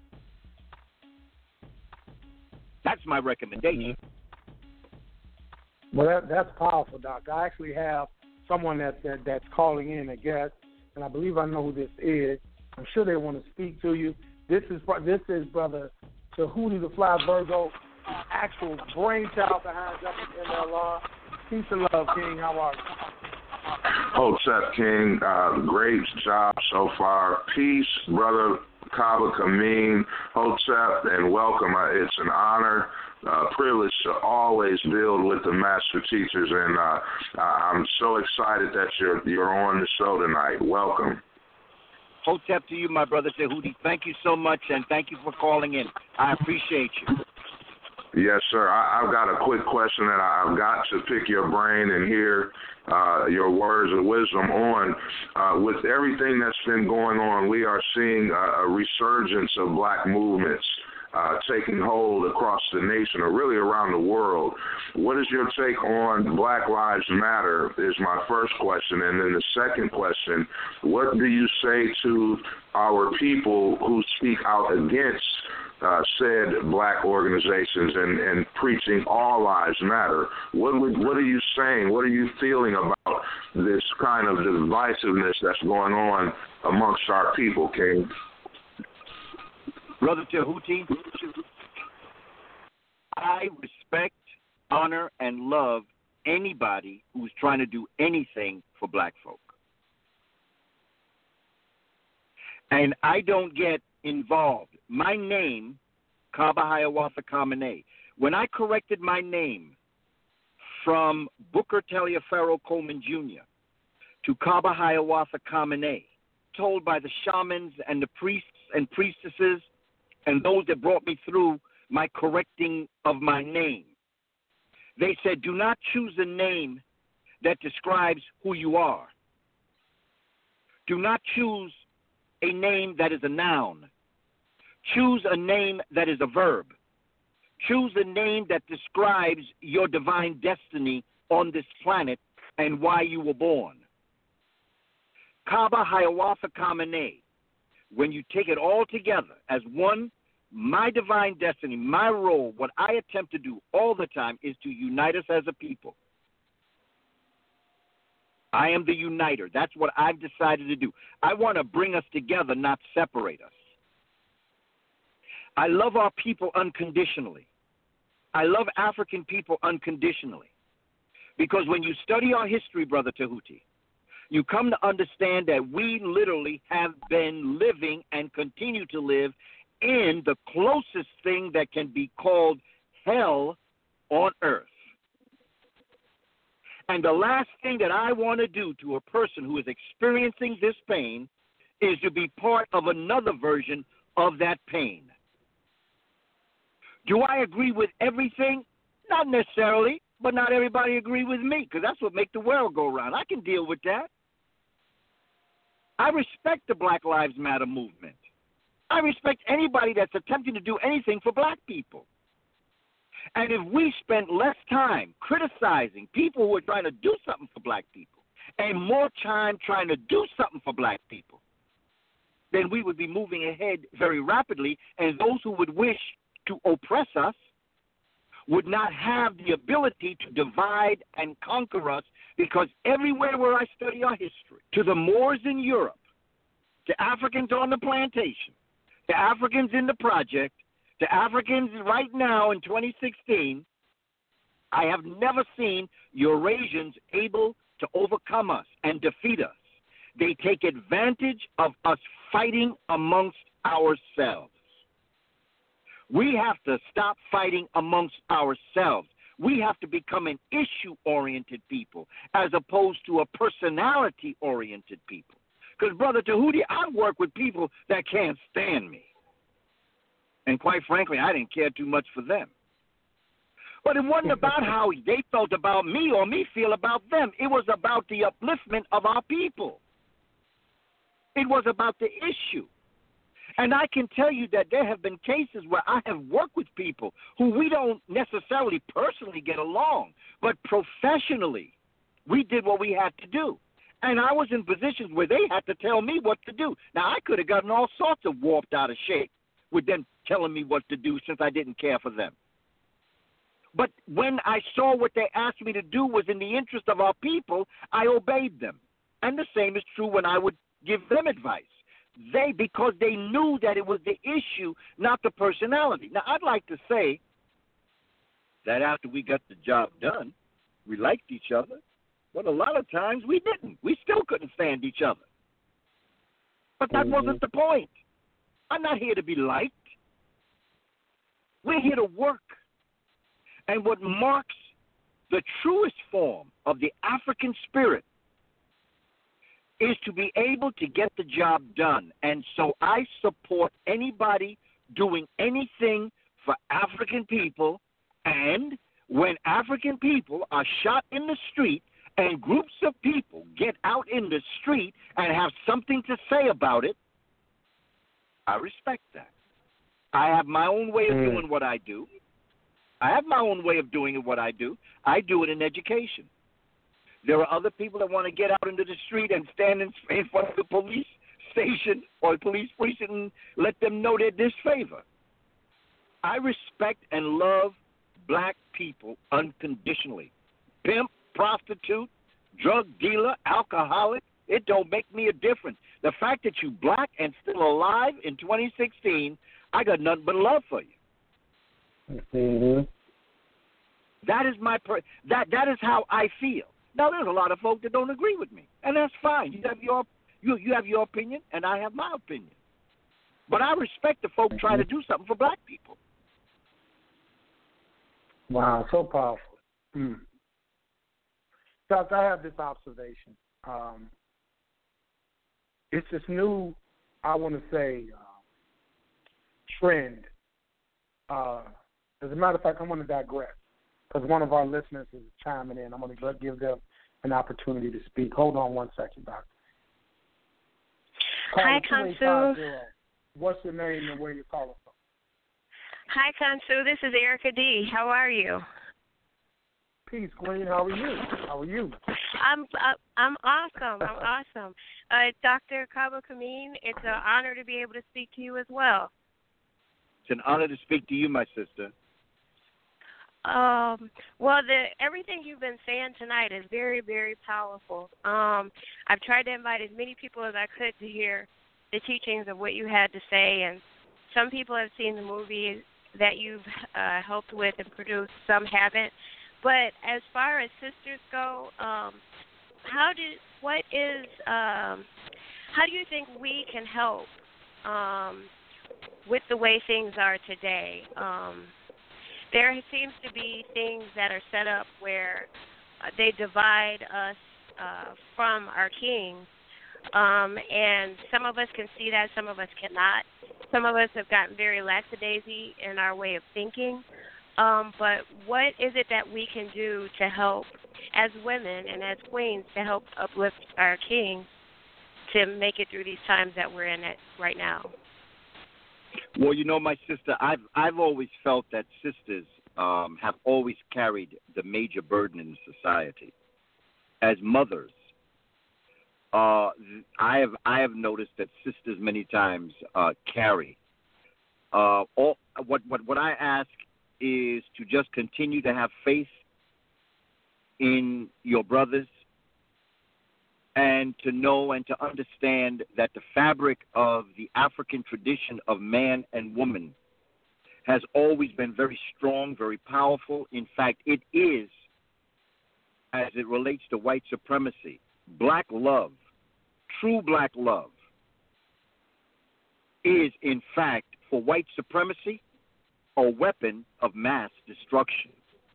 That's my recommendation. Well, that, that's powerful, Doc. I actually have someone that, that that's calling in, a guest, and I believe I know who this is. I'm sure they want to speak to you. This is this is Brother Tahuti the Fly Virgo, actual brainchild behind W M L R. Peace and love, King. How are you? Hotep King, uh, great job so far. Peace, Brother Kaba Kameen, Hotep, and welcome. Uh, it's an honor, uh, privilege to always build with the master teachers, and uh, I'm so excited that you're you're on the show tonight. Welcome. Hotep to you, my brother Tahuti. Thank you so much, and thank you for calling in. I appreciate you. Yes, sir. I, I've got a quick question that I, I've got to pick your brain and hear uh, your words of wisdom on. Uh, with everything that's been going on, we are seeing a, a resurgence of black movements uh, taking hold across the nation, or really around the world. What is your take on Black Lives Matter is my first question. And then the second question, what do you say to our people who speak out against Uh, said black organizations and, and preaching all lives matter? What would, what are you saying? What are you feeling about this kind of divisiveness that's going on amongst our people, King? Brother Tahuti, I respect, honor, and love anybody who's trying to do anything for black folk. And I don't get involved. My name, Kaba Hiawatha Kamene, when I corrected my name from Booker Taliaferro Coleman Junior to Kaba Hiawatha Kamene, told by the shamans and the priests and priestesses and those that brought me through my correcting of my name, they said, do not choose a name that describes who you are. Do not choose a name that is a noun. Choose a name that is a verb. Choose a name that describes your divine destiny on this planet and why you were born. Kaba Hiawatha Kamene, when you take it all together as one, my divine destiny, my role, what I attempt to do all the time is to unite us as a people. I am the uniter. That's what I've decided to do. I want to bring us together, not separate us. I love our people unconditionally. I love African people unconditionally. Because when you study our history, Brother Tahuti, you come to understand that we literally have been living and continue to live in the closest thing that can be called hell on earth. And the last thing that I want to do to a person who is experiencing this pain is to be part of another version of that pain. Do I agree with everything? Not necessarily, but not everybody agree with me, because that's what makes the world go round. I can deal with that. I respect the Black Lives Matter movement. I respect anybody that's attempting to do anything for black people. And if we spent less time criticizing people who are trying to do something for black people and more time trying to do something for black people, then we would be moving ahead very rapidly, and those who would wish to oppress us would not have the ability to divide and conquer us, because everywhere where I study our history, to the Moors in Europe, to Africans on the plantation, to Africans in the project, to Africans right now in twenty sixteen, I have never seen Eurasians able to overcome us and defeat us. They take advantage of us fighting amongst ourselves. We have to stop fighting amongst ourselves. We have to become an issue-oriented people as opposed to a personality-oriented people. Because, Brother Tahuti, I work with people that can't stand me. And quite frankly, I didn't care too much for them. But it wasn't about how they felt about me or me feel about them. It was about the upliftment of our people. It was about the issue. And I can tell you that there have been cases where I have worked with people who we don't necessarily personally get along, but professionally, we did what we had to do. And I was in positions where they had to tell me what to do. Now, I could have gotten all sorts of warped out of shape with them telling me what to do since I didn't care for them. But when I saw what they asked me to do was in the interest of our people, I obeyed them. And the same is true when I would give them advice. They, because they knew that it was the issue, not the personality. Now, I'd like to say that after we got the job done, we liked each other, but a lot of times we didn't. We still couldn't stand each other. But that mm-hmm. wasn't the point. I'm not here to be liked. We're here to work. And what marks the truest form of the African spirit is to be able to get the job done. And so I support anybody doing anything for African people. And when African people are shot in the street and groups of people get out in the street and have something to say about it, I respect that. I have my own way of mm. doing what I do. I have my own way of doing what I do. I do it in education. There are other people that want to get out into the street and stand in, in front of the police station or the police precinct and let them know their disfavor. I respect and love black people unconditionally. Pimp, prostitute, drug dealer, alcoholic, it don't make me a difference. The fact that you black and still alive in twenty sixteen, I got nothing but love for you. Mm-hmm. That is my per- that that is how I feel. Now, there's a lot of folk that don't agree with me, and that's fine. You have your you you have your opinion, and I have my opinion. But I respect the folk trying to do something for black people. Wow, so powerful. Mm. Doctor, I have this observation. Um, it's this new, I want to say, uh, trend. Uh, as a matter of fact, I want to digress, because one of our listeners is chiming in. I'm going to give them an opportunity to speak. Hold on one second, Doctor. Hi, Kansu. What's your name and where you're calling from? Hi, Kansu. This is Erica D. How are you? Peace, Queen. How are you? How are you? I'm uh, I'm awesome. I'm awesome. Uh, Doctor Kaba Kameen, it's an honor to be able to speak to you as well. It's an honor to speak to you, my sister. Um, well, the everything you've been saying tonight is very, very powerful. Um, I've tried to invite as many people as I could to hear the teachings of what you had to say, and some people have seen the movie that you've uh, helped with and produced. Some haven't. But as far as sisters go, um, how do what is um, how do you think we can help um, with the way things are today, um, there seems to be things that are set up where uh, they divide us uh, from our kings. Um, and some of us can see that, some of us cannot. Some of us have gotten very lackadaisy in our way of thinking. Um, but what is it that we can do to help, as women and as queens, to help uplift our kings to make it through these times that we're in it right now? Well, you know, my sister, I've I've always felt that sisters um, have always carried the major burden in society. As mothers, uh, I have I have noticed that sisters many times uh, carry. Uh, all what what what I ask is to just continue to have faith in your brothers, and to know and to understand that the fabric of the African tradition of man and woman has always been very strong, very powerful. In fact, it is, as it relates to white supremacy, black love, true black love, is, in fact, for white supremacy, a weapon of mass destruction.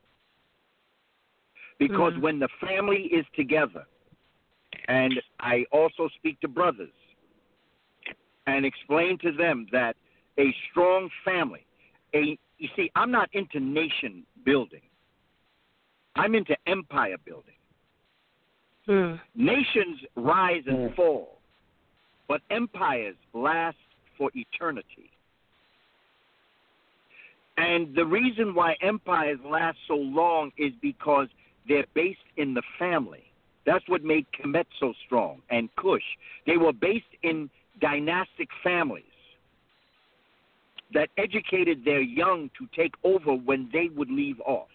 Because mm. when the family is together, and I also speak to brothers and explain to them that a strong family, a you see, I'm not into nation building. I'm into empire building. Mm. Nations rise and mm. fall, but empires last for eternity. And the reason why empires last so long is because they're based in the family. That's what made Kemet so strong, and Kush. They were based in dynastic families that educated their young to take over when they would leave off.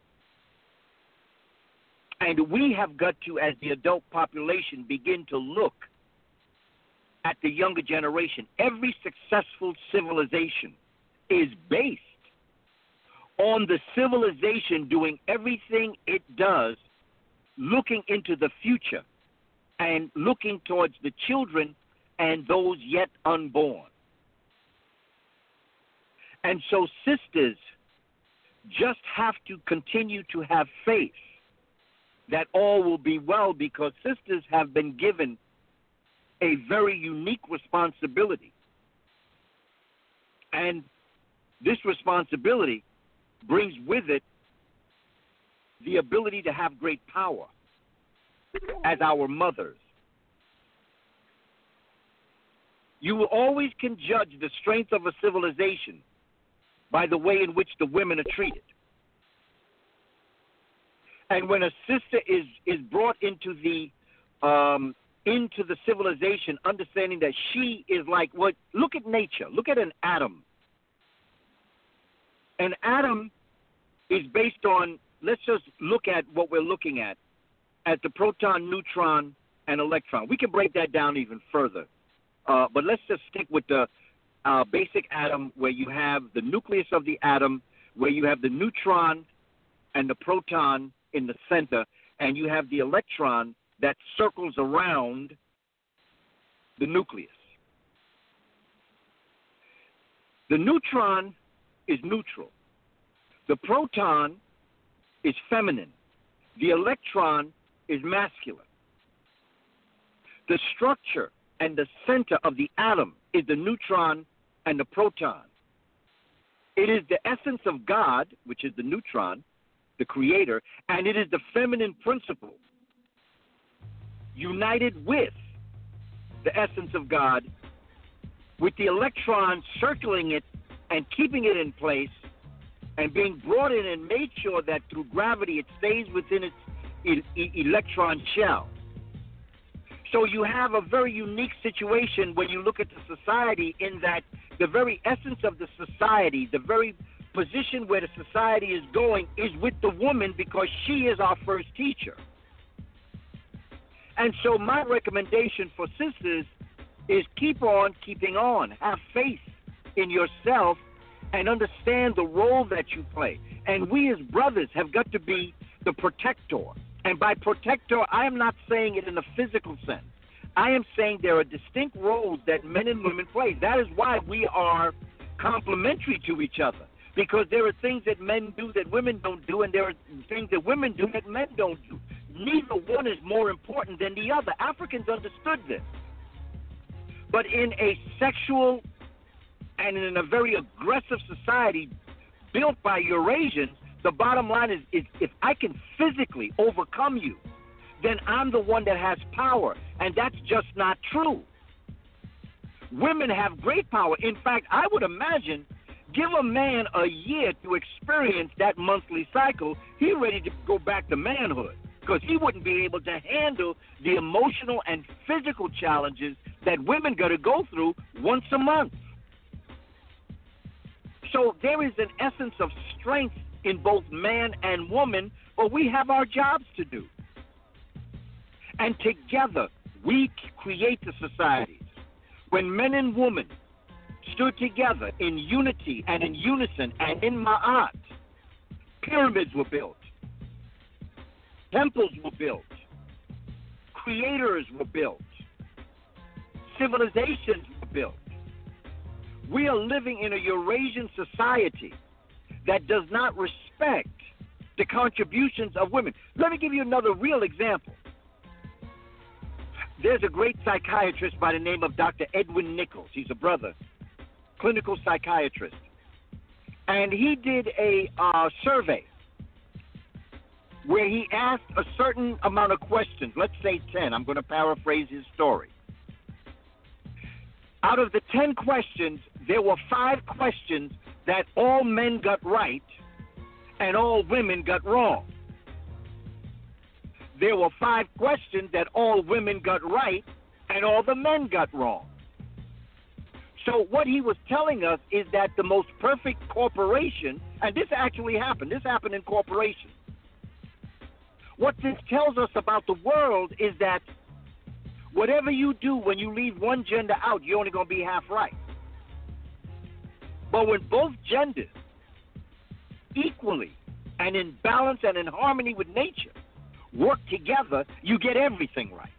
And we have got to, as the adult population, begin to look at the younger generation. Every successful civilization is based on the civilization doing everything it does, looking into the future and looking towards the children and those yet unborn. And so sisters just have to continue to have faith that all will be well, because sisters have been given a very unique responsibility. And this responsibility brings with it the ability to have great power as our mothers. You always can judge the strength of a civilization by the way in which the women are treated. And when a sister is, is brought into the um, into the civilization, understanding that she is like what? Look at nature. Look at an atom. An atom is based on, let's just look at what we're looking at, at the proton, neutron, and electron. We can break that down even further. Uh, but let's just stick with the uh, basic atom, where you have the nucleus of the atom, where you have the neutron and the proton in the center, and you have the electron that circles around the nucleus. The neutron is neutral. The proton is feminine. The electron is masculine. The structure and the center of the atom is the neutron and the proton. It is the essence of God, which is the neutron, the creator, and it is the feminine principle united with the essence of God, with the electron circling it and keeping it in place and being brought in and made sure that through gravity it stays within its e- e- electron shell. So you have a very unique situation when you look at the society, in that the very essence of the society, the very position where the society is going, is with the woman, because she is our first teacher. And so my recommendation for sisters is keep on keeping on. Have faith in yourself and understand the role that you play. And we as brothers have got to be the protector. And by protector, I am not saying it in a physical sense. I am saying there are distinct roles that men and women play. That is why we are complementary to each other, because there are things that men do that women don't do, and there are things that women do that men don't do. Neither one is more important than the other. Africans understood this. But in a sexual and in a very aggressive society built by Eurasians, the bottom line is, is if I can physically overcome you, then I'm the one that has power, and that's just not true. Women have great power. In fact, I would imagine, give a man a year to experience that monthly cycle, he's ready to go back to manhood, because he wouldn't be able to handle the emotional and physical challenges that women got to go through once a month. So there is an essence of strength in both man and woman, but we have our jobs to do. And together, we create the societies. When men and women stood together in unity and in unison and in ma'at, pyramids were built, temples were built, creators were built, civilizations were built. We are living in a Eurasian society that does not respect the contributions of women. Let me give you another real example. There's a great psychiatrist by the name of Doctor Edwin Nichols. He's a brother, clinical psychiatrist. And he did a uh, survey where he asked a certain amount of questions, let's say ten. I'm going to paraphrase his story. Out of the ten questions, there were five questions that all men got right and all women got wrong. There were five questions that all women got right and all the men got wrong. So what he was telling us is that the most perfect corporation, and this actually happened, this happened in corporations. What this tells us about the world is that whatever you do when you leave one gender out, you're only going to be half right. But when both genders equally and in balance and in harmony with nature work together, you get everything right.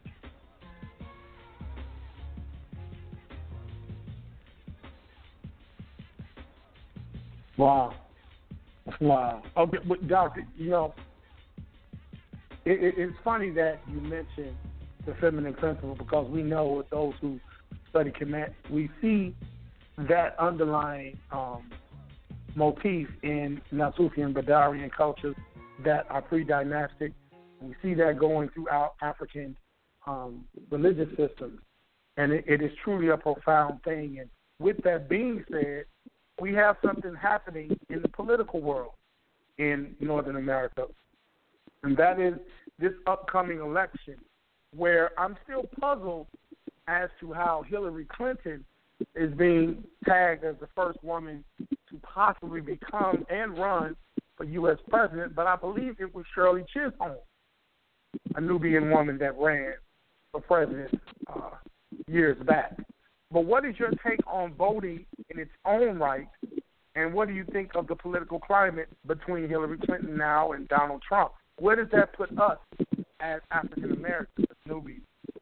Wow. Wow. Okay, but Doctor, you know, it, it, it's funny that you mentioned the feminine principle, because we know with those who study command, we see that underlying um, motif in Natufian and Badarian cultures that are pre-dynastic. We see that going throughout African um, religious systems, and it, it is truly a profound thing. And with that being said, we have something happening in the political world in Northern America, and that is this upcoming election, where I'm still puzzled as to how Hillary Clinton is being tagged as the first woman to possibly become and run for U S president, but I believe it was Shirley Chisholm, a Nubian woman that ran for president uh, years back. But what is your take on voting in its own right, and what do you think of the political climate between Hillary Clinton now and Donald Trump? Where does that put us as African Americans, as Nubians?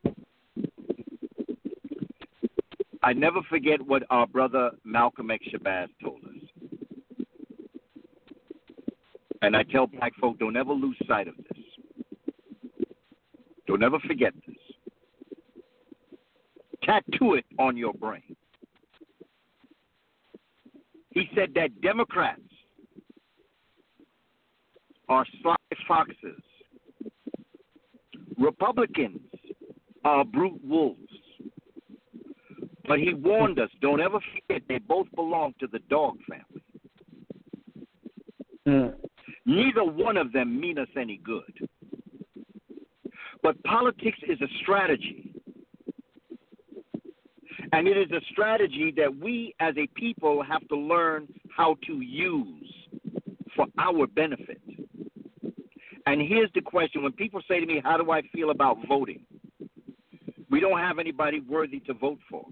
I never forget what our brother Malcolm X. Shabazz told us. And I tell black folk, don't ever lose sight of this. Don't ever forget this. Tattoo it on your brain. He said that Democrats are sly foxes. Republicans are brute wolves. But he warned us, don't ever forget they both belong to the dog family. Mm. Neither one of them mean us any good. But politics is a strategy. And it is a strategy that we as a people have to learn how to use for our benefit. And here's the question. When people say to me, how do I feel about voting? We don't have anybody worthy to vote for.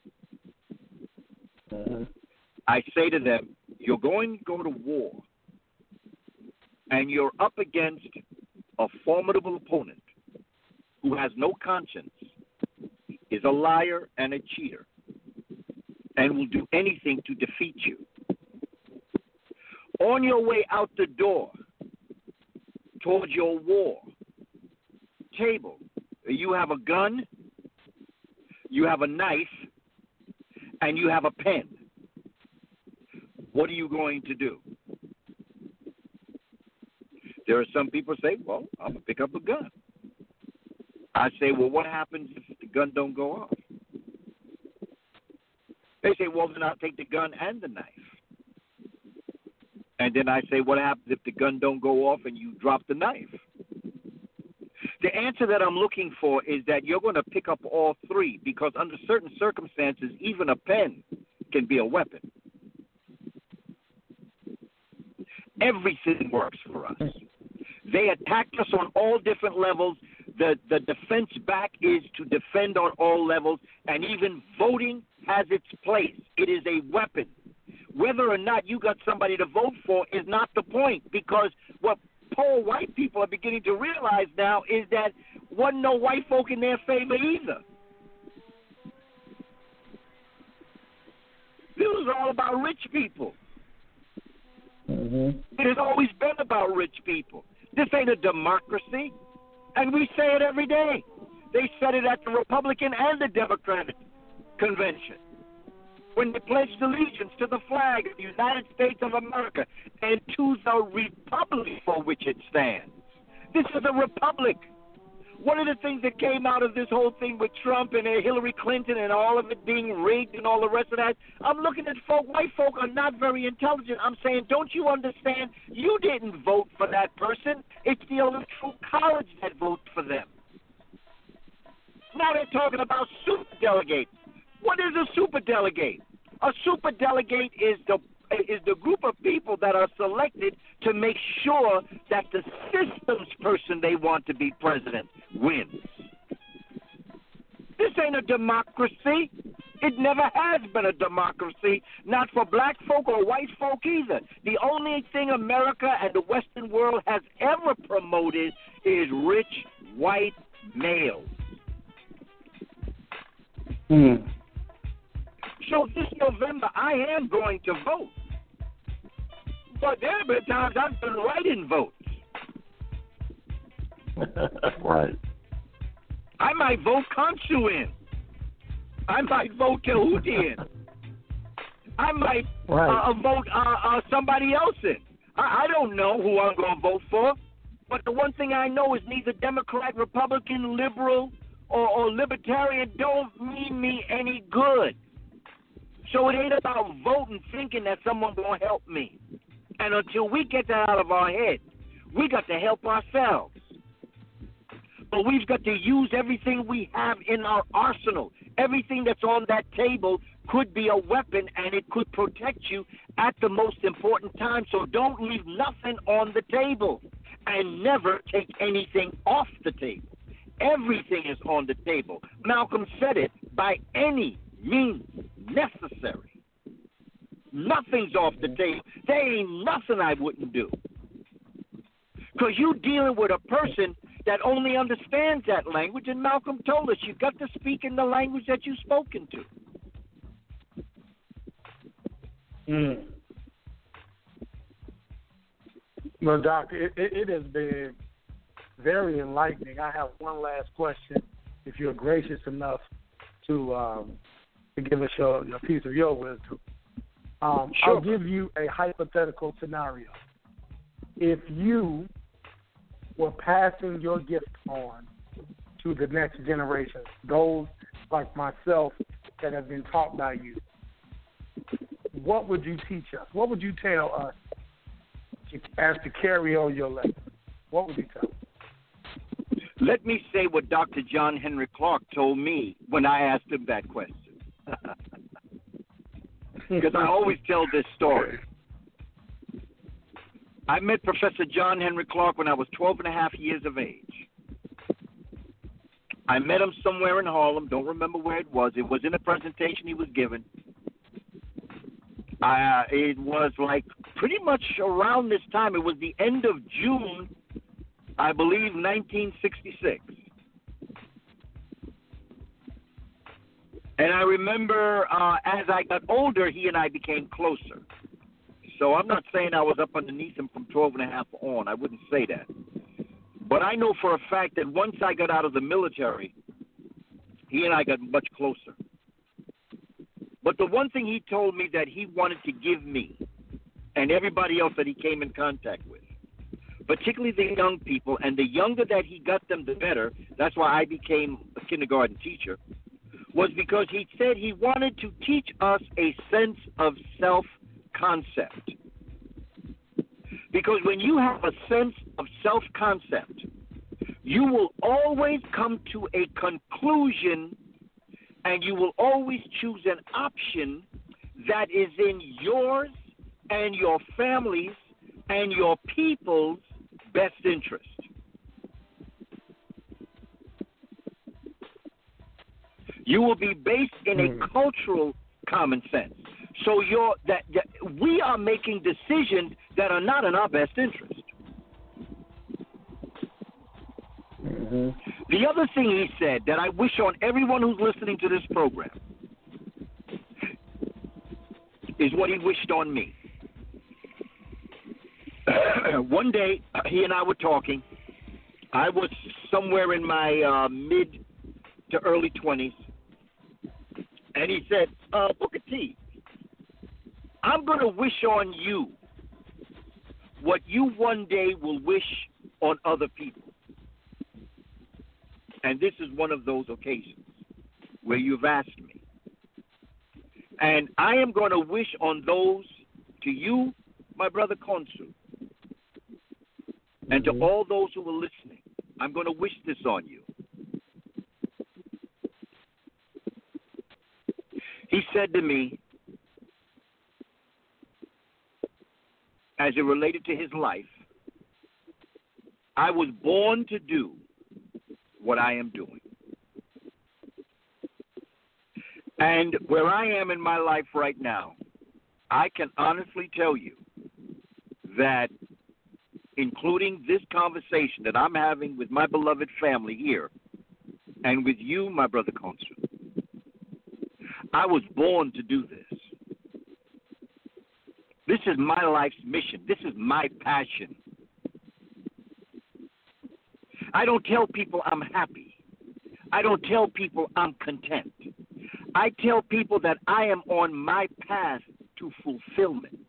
Uh-huh. I say to them, you're going to go to war, and you're up against a formidable opponent who has no conscience, is a liar and a cheater. and will do anything to defeat you. On your way out the door towards your war table, you have a gun, you have a knife, and you have a pen. What are you going to do? There are some people who say, well, I'm going to pick up a gun. I say, well, what happens if the gun don't go off? They say, well, then I'll take the gun and the knife. And then I say, what happens if the gun don't go off and you drop the knife? The answer that I'm looking for is that you're going to pick up all three, because under certain circumstances, even a pen can be a weapon. Everything works for us. They attacked us on all different levels. The, the defense back is to defend on all levels, and even voting has its place. It is a weapon. Whether or not you got somebody to vote for is not the point, because what poor white people are beginning to realize now is that wasn't no white folk in their favor either. This was all about rich people. Mm-hmm. It has always been about rich people. This ain't a democracy, and we say it every day. They said it at the Republican and the Democratic convention when they pledged allegiance to the flag of the United States of America and to the republic for which it stands. This is a republic. One of the things that came out of this whole thing with Trump and Hillary Clinton and all of it being rigged and all the rest of that, I'm looking at folk, white folk are not very intelligent. I'm saying, don't you understand? You didn't vote for that person. It's the electoral college that votes for them. Now they're talking about superdelegates. What is a superdelegate? A superdelegate is the is the group of people that are selected to make sure that the system's person they want to be president wins. This ain't a democracy. It never has been a democracy, not for black folk or white folk either. The only thing America and the Western world has ever promoted is rich white males. Hmm. So this November, I am going to vote. But there have been times I've been writing votes. Right. I might vote Khonshu in. I might vote Tahuti in. I might right. uh, vote uh, uh, somebody else in. I, I don't know who I'm going to vote for. But the one thing I know is neither Democrat, Republican, liberal, or, or libertarian don't mean me any good. So it ain't about voting thinking that someone's going to help me. And until we get that out of our head, we got to help ourselves. But we've got to use everything we have in our arsenal. Everything that's on that table could be a weapon, and it could protect you at the most important time. So don't leave nothing on the table, and never take anything off the table. Everything is on the table. Malcolm said it, by any means necessary. Nothing's off the table. There ain't nothing I wouldn't do. Because you're dealing with a person that only understands that language, and Malcolm told us you've got to speak in the language that you've spoken to. Mm. Well, Doctor, it, it, it has been very enlightening. I have one last question, if you're gracious enough to um, to give us your, a piece of your wisdom. Um, Sure. I'll give you a hypothetical scenario. If you were passing your gift on to the next generation, those like myself that have been taught by you, what would you teach us? What would you tell us to, as to carry on your legacy? What would you tell us? Let me say what Doctor John Henry Clark told me when I asked him that question. Because I always tell this story. I met Professor John Henry Clark when I was twelve and a half years of age. I met him somewhere in Harlem. Don't remember where it was. It was in a presentation he was giving. Uh, it was like pretty much around this time. It was the end of June, I believe, nineteen sixty-six. And I remember uh, as I got older, he and I became closer. So I'm not saying I was up underneath him from twelve and a half on. I wouldn't say that. But I know for a fact that once I got out of the military, he and I got much closer. But the one thing he told me that he wanted to give me and everybody else that he came in contact with, particularly the young people, and the younger that he got them, the better. That's why I became a kindergarten teacher, was because he said he wanted to teach us a sense of self-concept. Because when you have a sense of self-concept, you will always come to a conclusion and you will always choose an option that is in yours and your family's and your people's best interest. You will be based in a mm. cultural common sense. So you're, that, that we are making decisions that are not in our best interest. Mm-hmm. The other thing he said that I wish on everyone who's listening to this program is what he wished on me. One day, he and I were talking. I was somewhere in my uh, mid to early twenties. And he said, uh, Booker T, I'm going to wish on you what you one day will wish on other people. And this is one of those occasions where you've asked me. And I am going to wish on those to you, my brother Konsu, and mm-hmm. to all those who are listening. I'm going to wish this on you. He said to me, as it related to his life, I was born to do what I am doing. And where I am in my life right now, I can honestly tell you that including this conversation that I'm having with my beloved family here and with you, my brother Konsu, I was born to do this. This is my life's mission. This is my passion. I don't tell people I'm happy. I don't tell people I'm content. I tell people that I am on my path to fulfillment.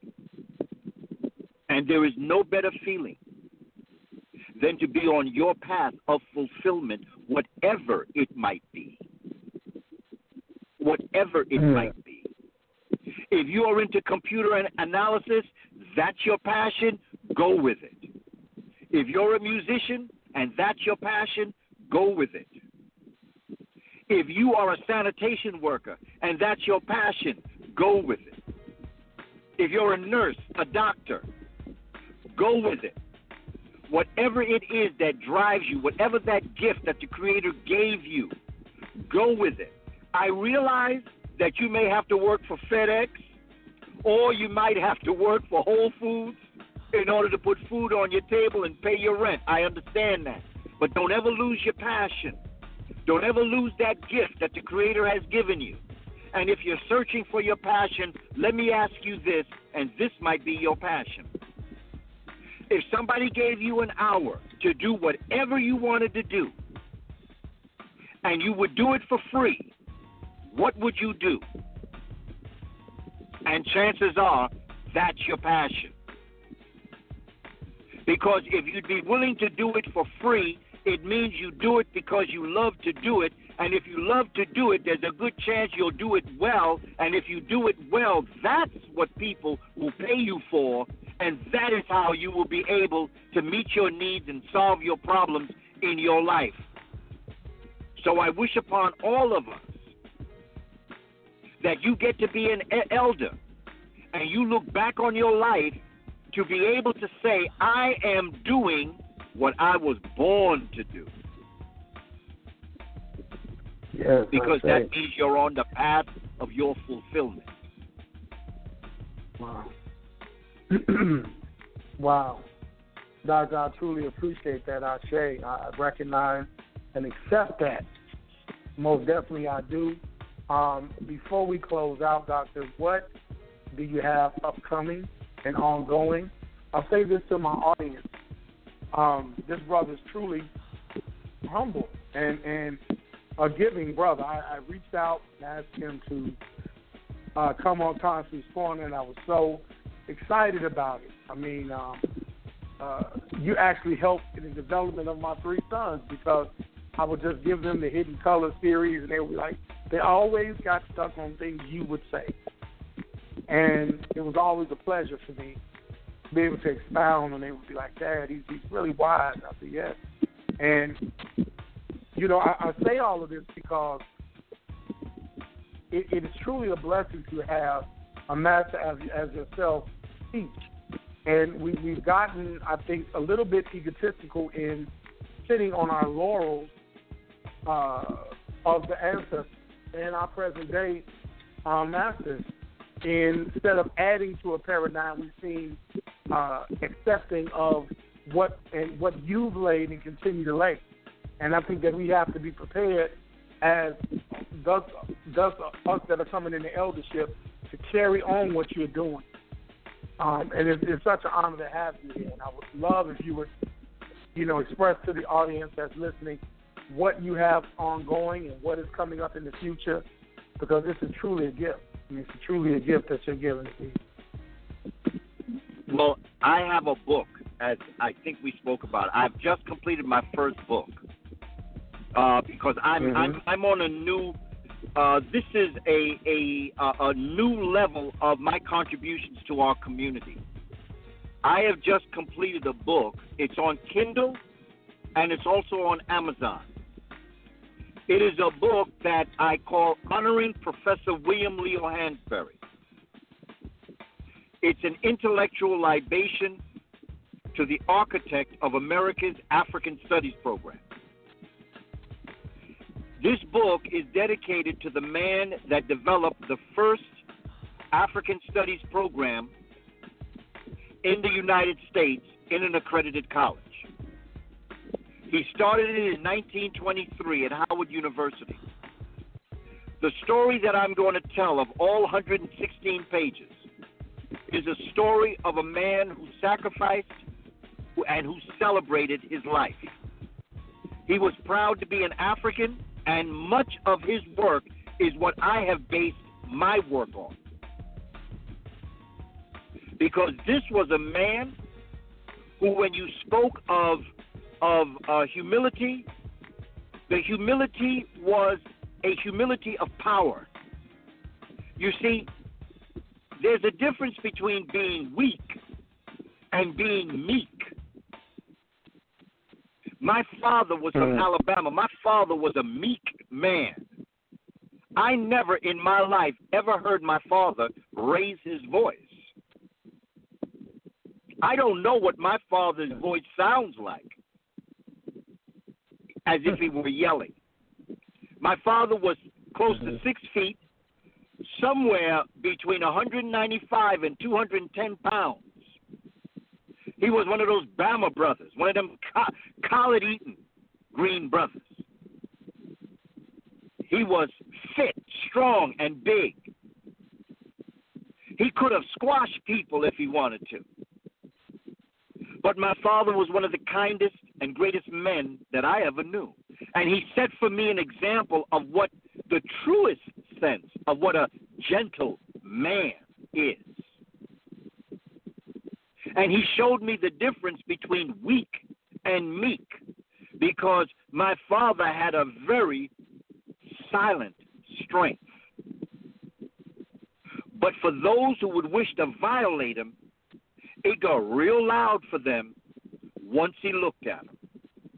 And there is no better feeling than to be on your path of fulfillment, whatever it might be. Whatever it mm. might be. If you are into computer analysis, that's your passion, go with it. If you're a musician and that's your passion, go with it. If you are a sanitation worker and that's your passion, go with it. If you're a nurse, a doctor, go with it. Whatever it is that drives you, whatever that gift that the Creator gave you, go with it. I realize that you may have to work for FedEx or you might have to work for Whole Foods in order to put food on your table and pay your rent. I understand that. But don't ever lose your passion. Don't ever lose that gift that the Creator has given you. And if you're searching for your passion, let me ask you this, and this might be your passion. If somebody gave you an hour to do whatever you wanted to do, and you would do it for free, what would you do? And chances are, that's your passion. Because if you'd be willing to do it for free, it means you do it because you love to do it. And if you love to do it, there's a good chance you'll do it well. And if you do it well, that's what people will pay you for. And that is how you will be able to meet your needs and solve your problems in your life. So I wish upon all of us that you get to be an elder and you look back on your life to be able to say, I am doing what I was born to do. Yes, because that means you're on the path of your fulfillment. Wow. Wow. Doctor, I truly appreciate that, Ashe. I recognize and accept that. Most definitely I do. Um, before we close out, Doctor, what do you have upcoming and ongoing? I'll say this to my audience. Um, this brother is truly humble and, and a giving brother. I, I reached out and asked him to uh, come on Constance Corner, and I was so excited about it. I mean, um, uh, you actually helped in the development of my three sons because I would just give them the Hidden Color series, and they would be like, they always got stuck on things you would say. And it was always a pleasure for me to be able to expound, and they would be like, Dad, he's, he's really wise. I said, yes. And, you know, I, I say all of this because it, it is truly a blessing to have a master as, as yourself teach. And we, we've gotten, I think, a little bit egotistical in sitting on our laurels uh, of the ancestors and our present day uh, masters. And instead of adding to a paradigm, we've seen uh, accepting of what and what you've laid and continue to lay. And I think that we have to be prepared as thus, thus us that are coming in the eldership to carry on what you're doing. Um, and it's, it's such an honor to have you here. And I would love if you would, you know, express to the audience that's listening what you have ongoing and what is coming up in the future, because this is truly a gift. I mean, it's truly a gift that you're giving to me. Well, I have a book, as I think we spoke about. I've just completed my first book uh, because I'm, mm-hmm. I'm I'm on a new. Uh, this is a a a new level of my contributions to our community. I have just completed a book. It's on Kindle, and it's also on Amazon. It is a book that I call Honoring Professor William Leo Hansberry. It's an intellectual libation to the architect of America's African Studies program. This book is dedicated to the man that developed the first African Studies program in the United States in an accredited college. He started it in nineteen twenty-three at Howard University. The story that I'm going to tell of all one hundred sixteen pages is a story of a man who sacrificed and who celebrated his life. He was proud to be an African, and much of his work is what I have based my work on. Because this was a man who, when you spoke of of uh, humility, the humility was a humility of power. You see, there's a difference between being weak and being meek. My father was from mm. Alabama. My father was a meek man. I never in my life ever heard my father raise his voice. I don't know what my father's voice sounds like, as if he were yelling. My father was close to six feet, somewhere between one hundred ninety-five and two hundred ten pounds. He was one of those Bama brothers, one of them co- collard-eating green brothers. He was fit, strong, and big. He could have squashed people if he wanted to. But my father was one of the kindest and greatest men that I ever knew. And he set for me an example of what the truest sense of what a gentle man is. And he showed me the difference between weak and meek, because my father had a very silent strength. But for those who would wish to violate him, it got real loud for them once he looked at them.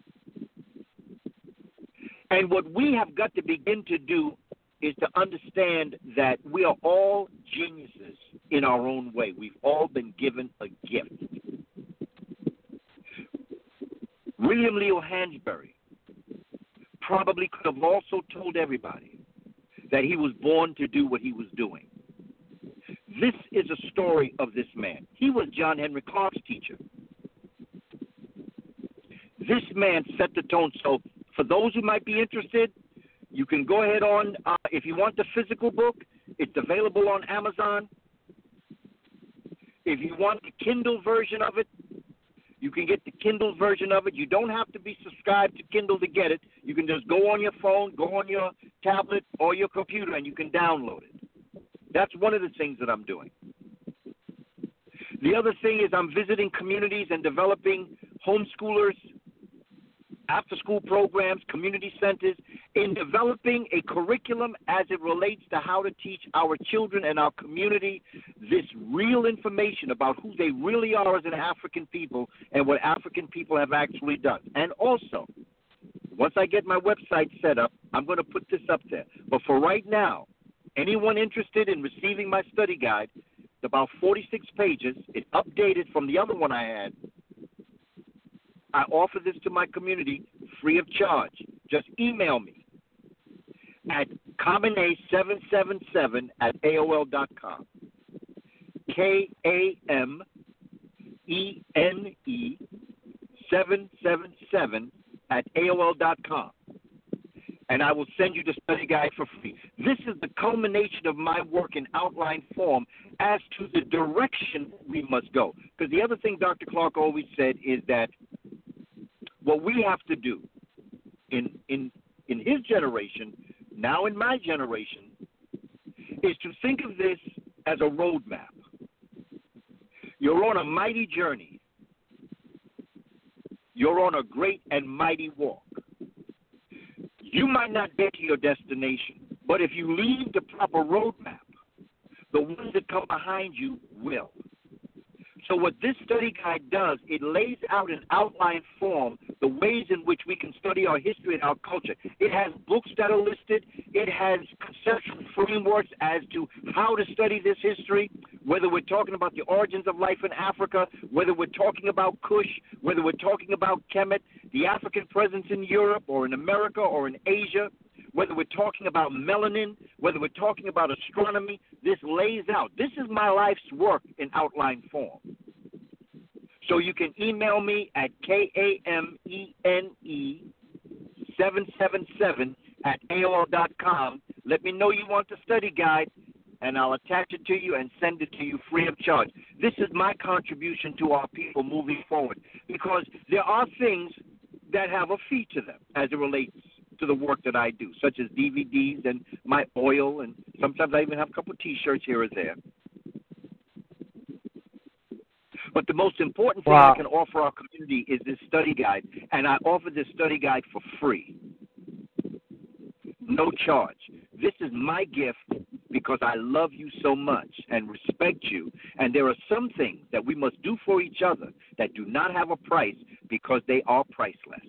And what we have got to begin to do is to understand that we are all geniuses in our own way. We've all been given a gift. William Leo Hansberry probably could have also told everybody that he was born to do what he was doing. This is a story of this man. He was John Henry Clark's teacher. This man set the tone. So for those who might be interested, you can go ahead on uh, if you want the physical book, it's available on Amazon. If you want the Kindle version of it, you can get the Kindle version of it. You don't have to be subscribed to Kindle to get it. You can just go on your phone, go on your tablet or your computer, and you can download it. That's one of the things that I'm doing. The other thing is I'm visiting communities and developing homeschoolers, after-school programs, community centers, in developing a curriculum as it relates to how to teach our children and our community this real information about who they really are as an African people and what African people have actually done. And also, once I get my website set up, I'm going to put this up there. But for right now, anyone interested in receiving my study guide, it's about forty-six pages. It's updated from the other one I had. I offer this to my community free of charge. Just email me at Kamene seven seven seven at A O L dot com. K A M E N E seven seven seven at A O L dot com. And I will send you the study guide for free. This is the culmination of my work in outline form as to the direction we must go. Because the other thing Doctor Clark always said is that what we have to do in in in his generation, now in my generation, is to think of this as a roadmap. You're on a mighty journey. You're on a great and mighty walk. You might not get to your destination, but if you leave the proper roadmap, the ones that come behind you will. So what this study guide does, it lays out in outline form the ways in which we can study our history and our culture. It has books that are listed. It has conceptual frameworks as to how to study this history, whether we're talking about the origins of life in Africa, whether we're talking about Kush, whether we're talking about Kemet, the African presence in Europe or in America or in Asia, whether we're talking about melanin, whether we're talking about astronomy. This lays out. This is my life's work in outline form. So you can email me at K A M E N E seven seven seven at A O L dot com. Let me know you want the study guide, and I'll attach it to you and send it to you free of charge. This is my contribution to our people moving forward, because there are things that have a fee to them as it relates to the work that I do, such as D V Ds and my oil, and sometimes I even have a couple of T-shirts here or there. But the most important thing Wow. I can offer our community is this study guide, and I offer this study guide for free, no charge. This is my gift because I love you so much and respect you, and there are some things that we must do for each other that do not have a price because they are priceless.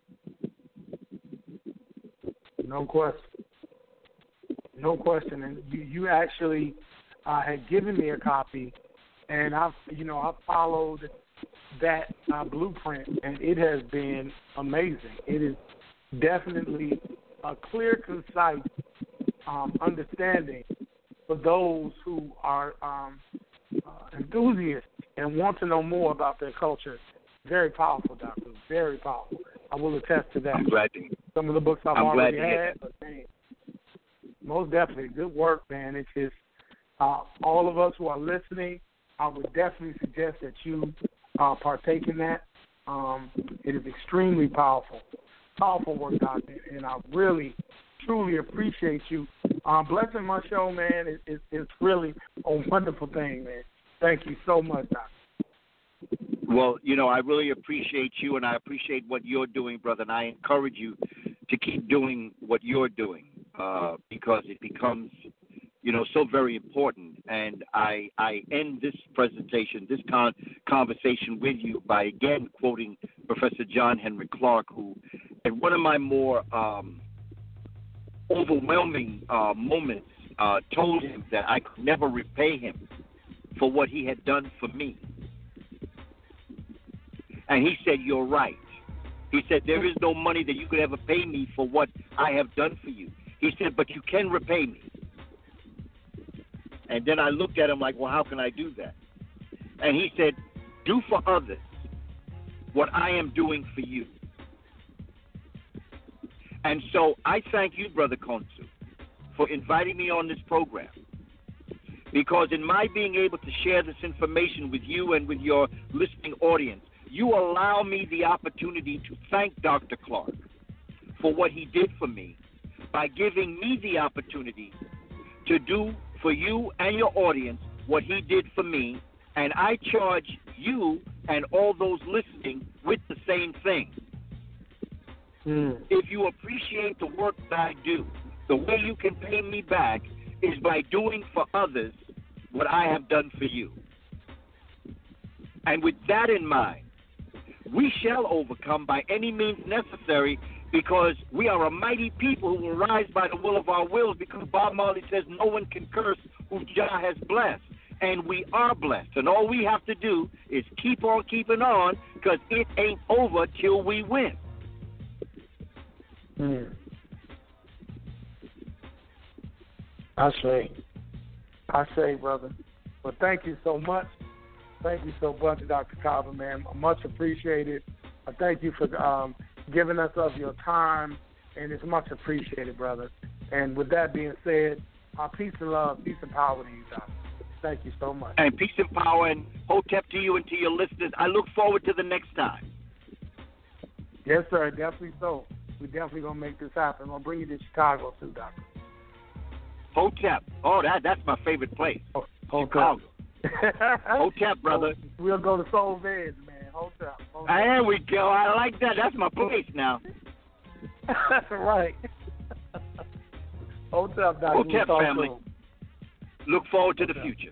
No question. No question. And you, you actually uh, had given me a copy, and I've, you know, I've followed that uh, blueprint, and it has been amazing. It is definitely a clear, concise um, understanding for those who are um, uh, enthusiasts and want to know more about their culture. Very powerful, Doctor. Very powerful. I will attest to that. I'm glad to. Some of the books I've I'm already glad to hear had, but man, most definitely good work, man. It's just uh, all of us who are listening, I would definitely suggest that you uh, partake in that. Um, it is extremely powerful, powerful work, Doctor, and I really, truly appreciate you. Uh, blessing my show, man, is is is really a wonderful thing, man. Thank you so much, Doctor. Well, you know, I really appreciate you, and I appreciate what you're doing, brother, and I encourage you to keep doing what you're doing uh, because it becomes, you know, so very important. And I I end this presentation, this con- conversation with you by, again, quoting Professor John Henry Clark, who, at one of my more um, overwhelming uh, moments, uh, told him that I could never repay him for what he had done for me. And he said, you're right. He said, there is no money that you could ever pay me for what I have done for you. He said, but you can repay me. And then I looked at him like, well, how can I do that? And he said, do for others what I am doing for you. And so I thank you, Brother Konsu, for inviting me on this program. Because in my being able to share this information with you and with your listening audience, you allow me the opportunity to thank Doctor Clark for what he did for me by giving me the opportunity to do for you and your audience what he did for me, and I charge you and all those listening with the same thing. Mm. If you appreciate the work that I do, the way you can pay me back is by doing for others what I have done for you. And with that in mind, we shall overcome by any means necessary, because we are a mighty people who will rise by the will of our wills, because Bob Marley says no one can curse who Jah has blessed. And we are blessed. And all we have to do is keep on keeping on, because it ain't over till we win. Hmm. I say. I say, brother. Well, thank you so much. Thank you so much, Doctor Kaba, man. Much appreciated. I thank you for um, giving us of your time, and it's much appreciated, brother. And with that being said, uh, peace and love, peace and power to you, Doctor. Thank you so much. And peace and power and hotep to you and to your listeners. I look forward to the next time. Yes, sir. Definitely so. We're definitely going to make this happen. I'll bring you to Chicago, too, Doctor. Hotep. Oh, that that's my favorite place. Oh, Chicago. Hotep, brother. We'll go to Soul Veg, man. Hotep. Hotep. There we go. I like that. That's my place now. Right. Hotep, Doctor. Hotep, family. Soon. Look forward to Hotep. the future.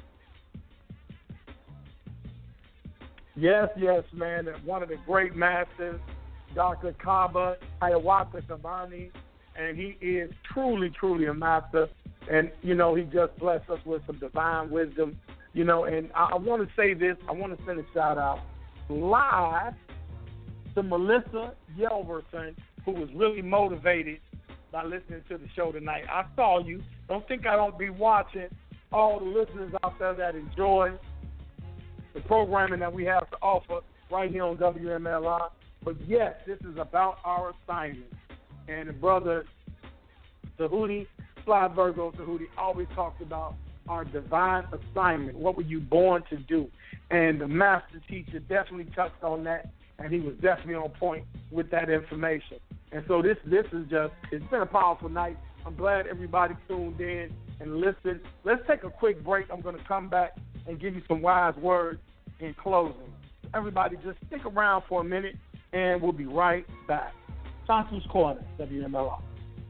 Yes, yes, man. One of the great masters, Doctor Kaba Hiawatha Kamani, and he is truly, truly a master. And, you know, he just blessed us with some divine wisdom, you know, and I, I want to say this. I want to send a shout-out live to Melissa Yelverson, who was really motivated by listening to the show tonight. I saw you. Don't think I don't be watching all the listeners out there that enjoy the programming that we have to offer right here on W M L R. But, yes, this is about our assignment. And the brother, Tahuti, Fly Virgo Tahuti, always talks about our divine assignment. What were you born to do? And the master teacher definitely touched on that, and he was definitely on point with that information. And so this this is just, it's been a powerful night. I'm glad everybody tuned in and listened. Let's take a quick break. I'm going to come back and give you some wise words in closing. Everybody just stick around for a minute, and we'll be right back. Chansu's Corner, W M L R.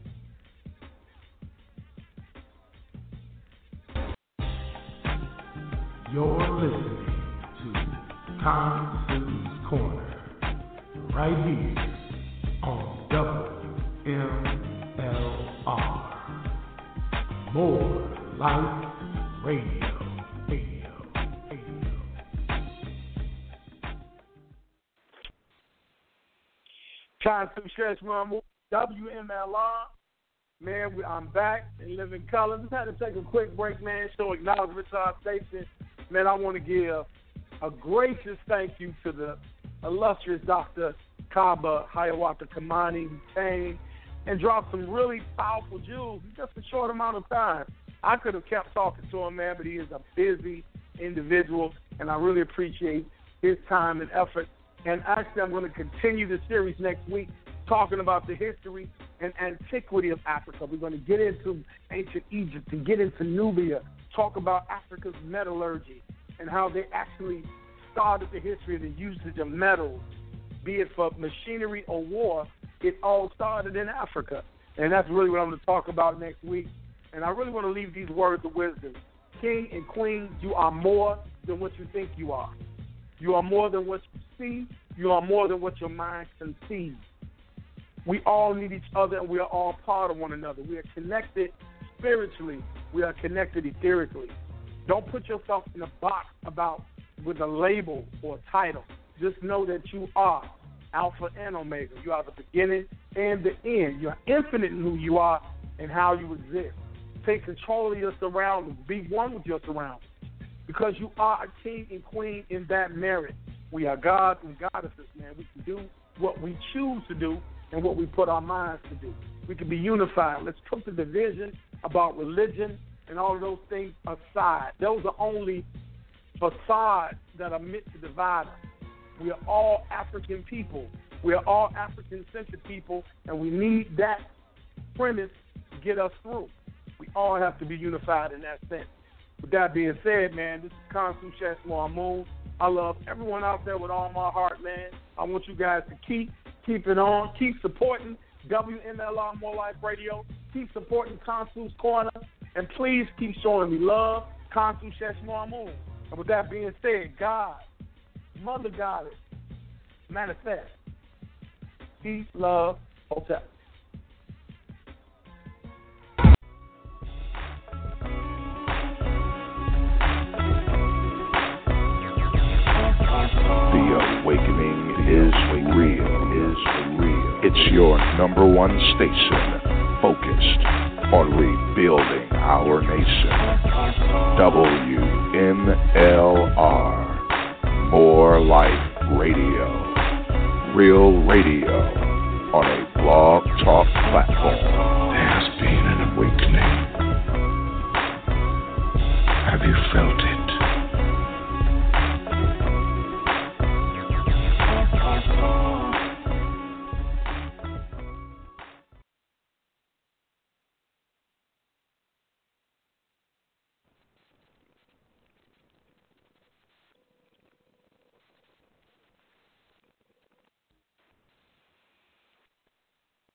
You're listening to Chansu's Corner right here on W M L R. More Life Radio. Radio. Radio. Chansu Sheshwan, W M L R. Man, we, I'm back in living color. Just had to take a quick break, man. Show acknowledgement to our station. Man, I want to give a gracious thank you to the illustrious Doctor Kaba Hiawatha Kamani, who came and dropped some really powerful jewels in just a short amount of time. I could have kept talking to him, man, but he is a busy individual, and I really appreciate his time and effort. And actually, I'm going to continue the series next week, talking about the history and antiquity of Africa. We're going to get into ancient Egypt and get into Nubia, talk about Africa's metallurgy and how they actually started the history of the usage of metals, be it for machinery or war. It all started in Africa. And that's really what I'm going to talk about next week. And I really want to leave these words of wisdom. King and queen, you are more than what you think you are. You are more than what you see. You are more than what your mind conceives. We all need each other, and we are all part of one another. We are connected spiritually. We are connected etherically. Don't put yourself in a box about with a label or a title. Just know that you are Alpha and Omega. You are the beginning and the end. You are infinite in who you are and how you exist. Take control of your surroundings. Be one with your surroundings. Because you are a king and queen in that merit. We are gods and goddesses, man. We can do what we choose to do and what we put our minds to do. we can be unified. Let's put the division about religion and all of those things aside. Those are only facades that are meant to divide us. We are all African people. We are all African-centered people, and we need that premise to get us through. We all have to be unified in that sense. With that being said, man, this is Khonshu Sheshmore Moon. I love everyone out there with all my heart, man. I want you guys to keep keep it on, keep supporting W M L R More Life Radio, keep supporting Khonshu's Corner, and please keep showing me love. Khonshu Sheshmore Moon. And with that being said, God, Mother Goddess, manifest. Peace, love, hotel. The awakening is real, is real. It's your number one station, focused on rebuilding our nation. W M L R, More Life Radio. Real radio on a blog talk platform.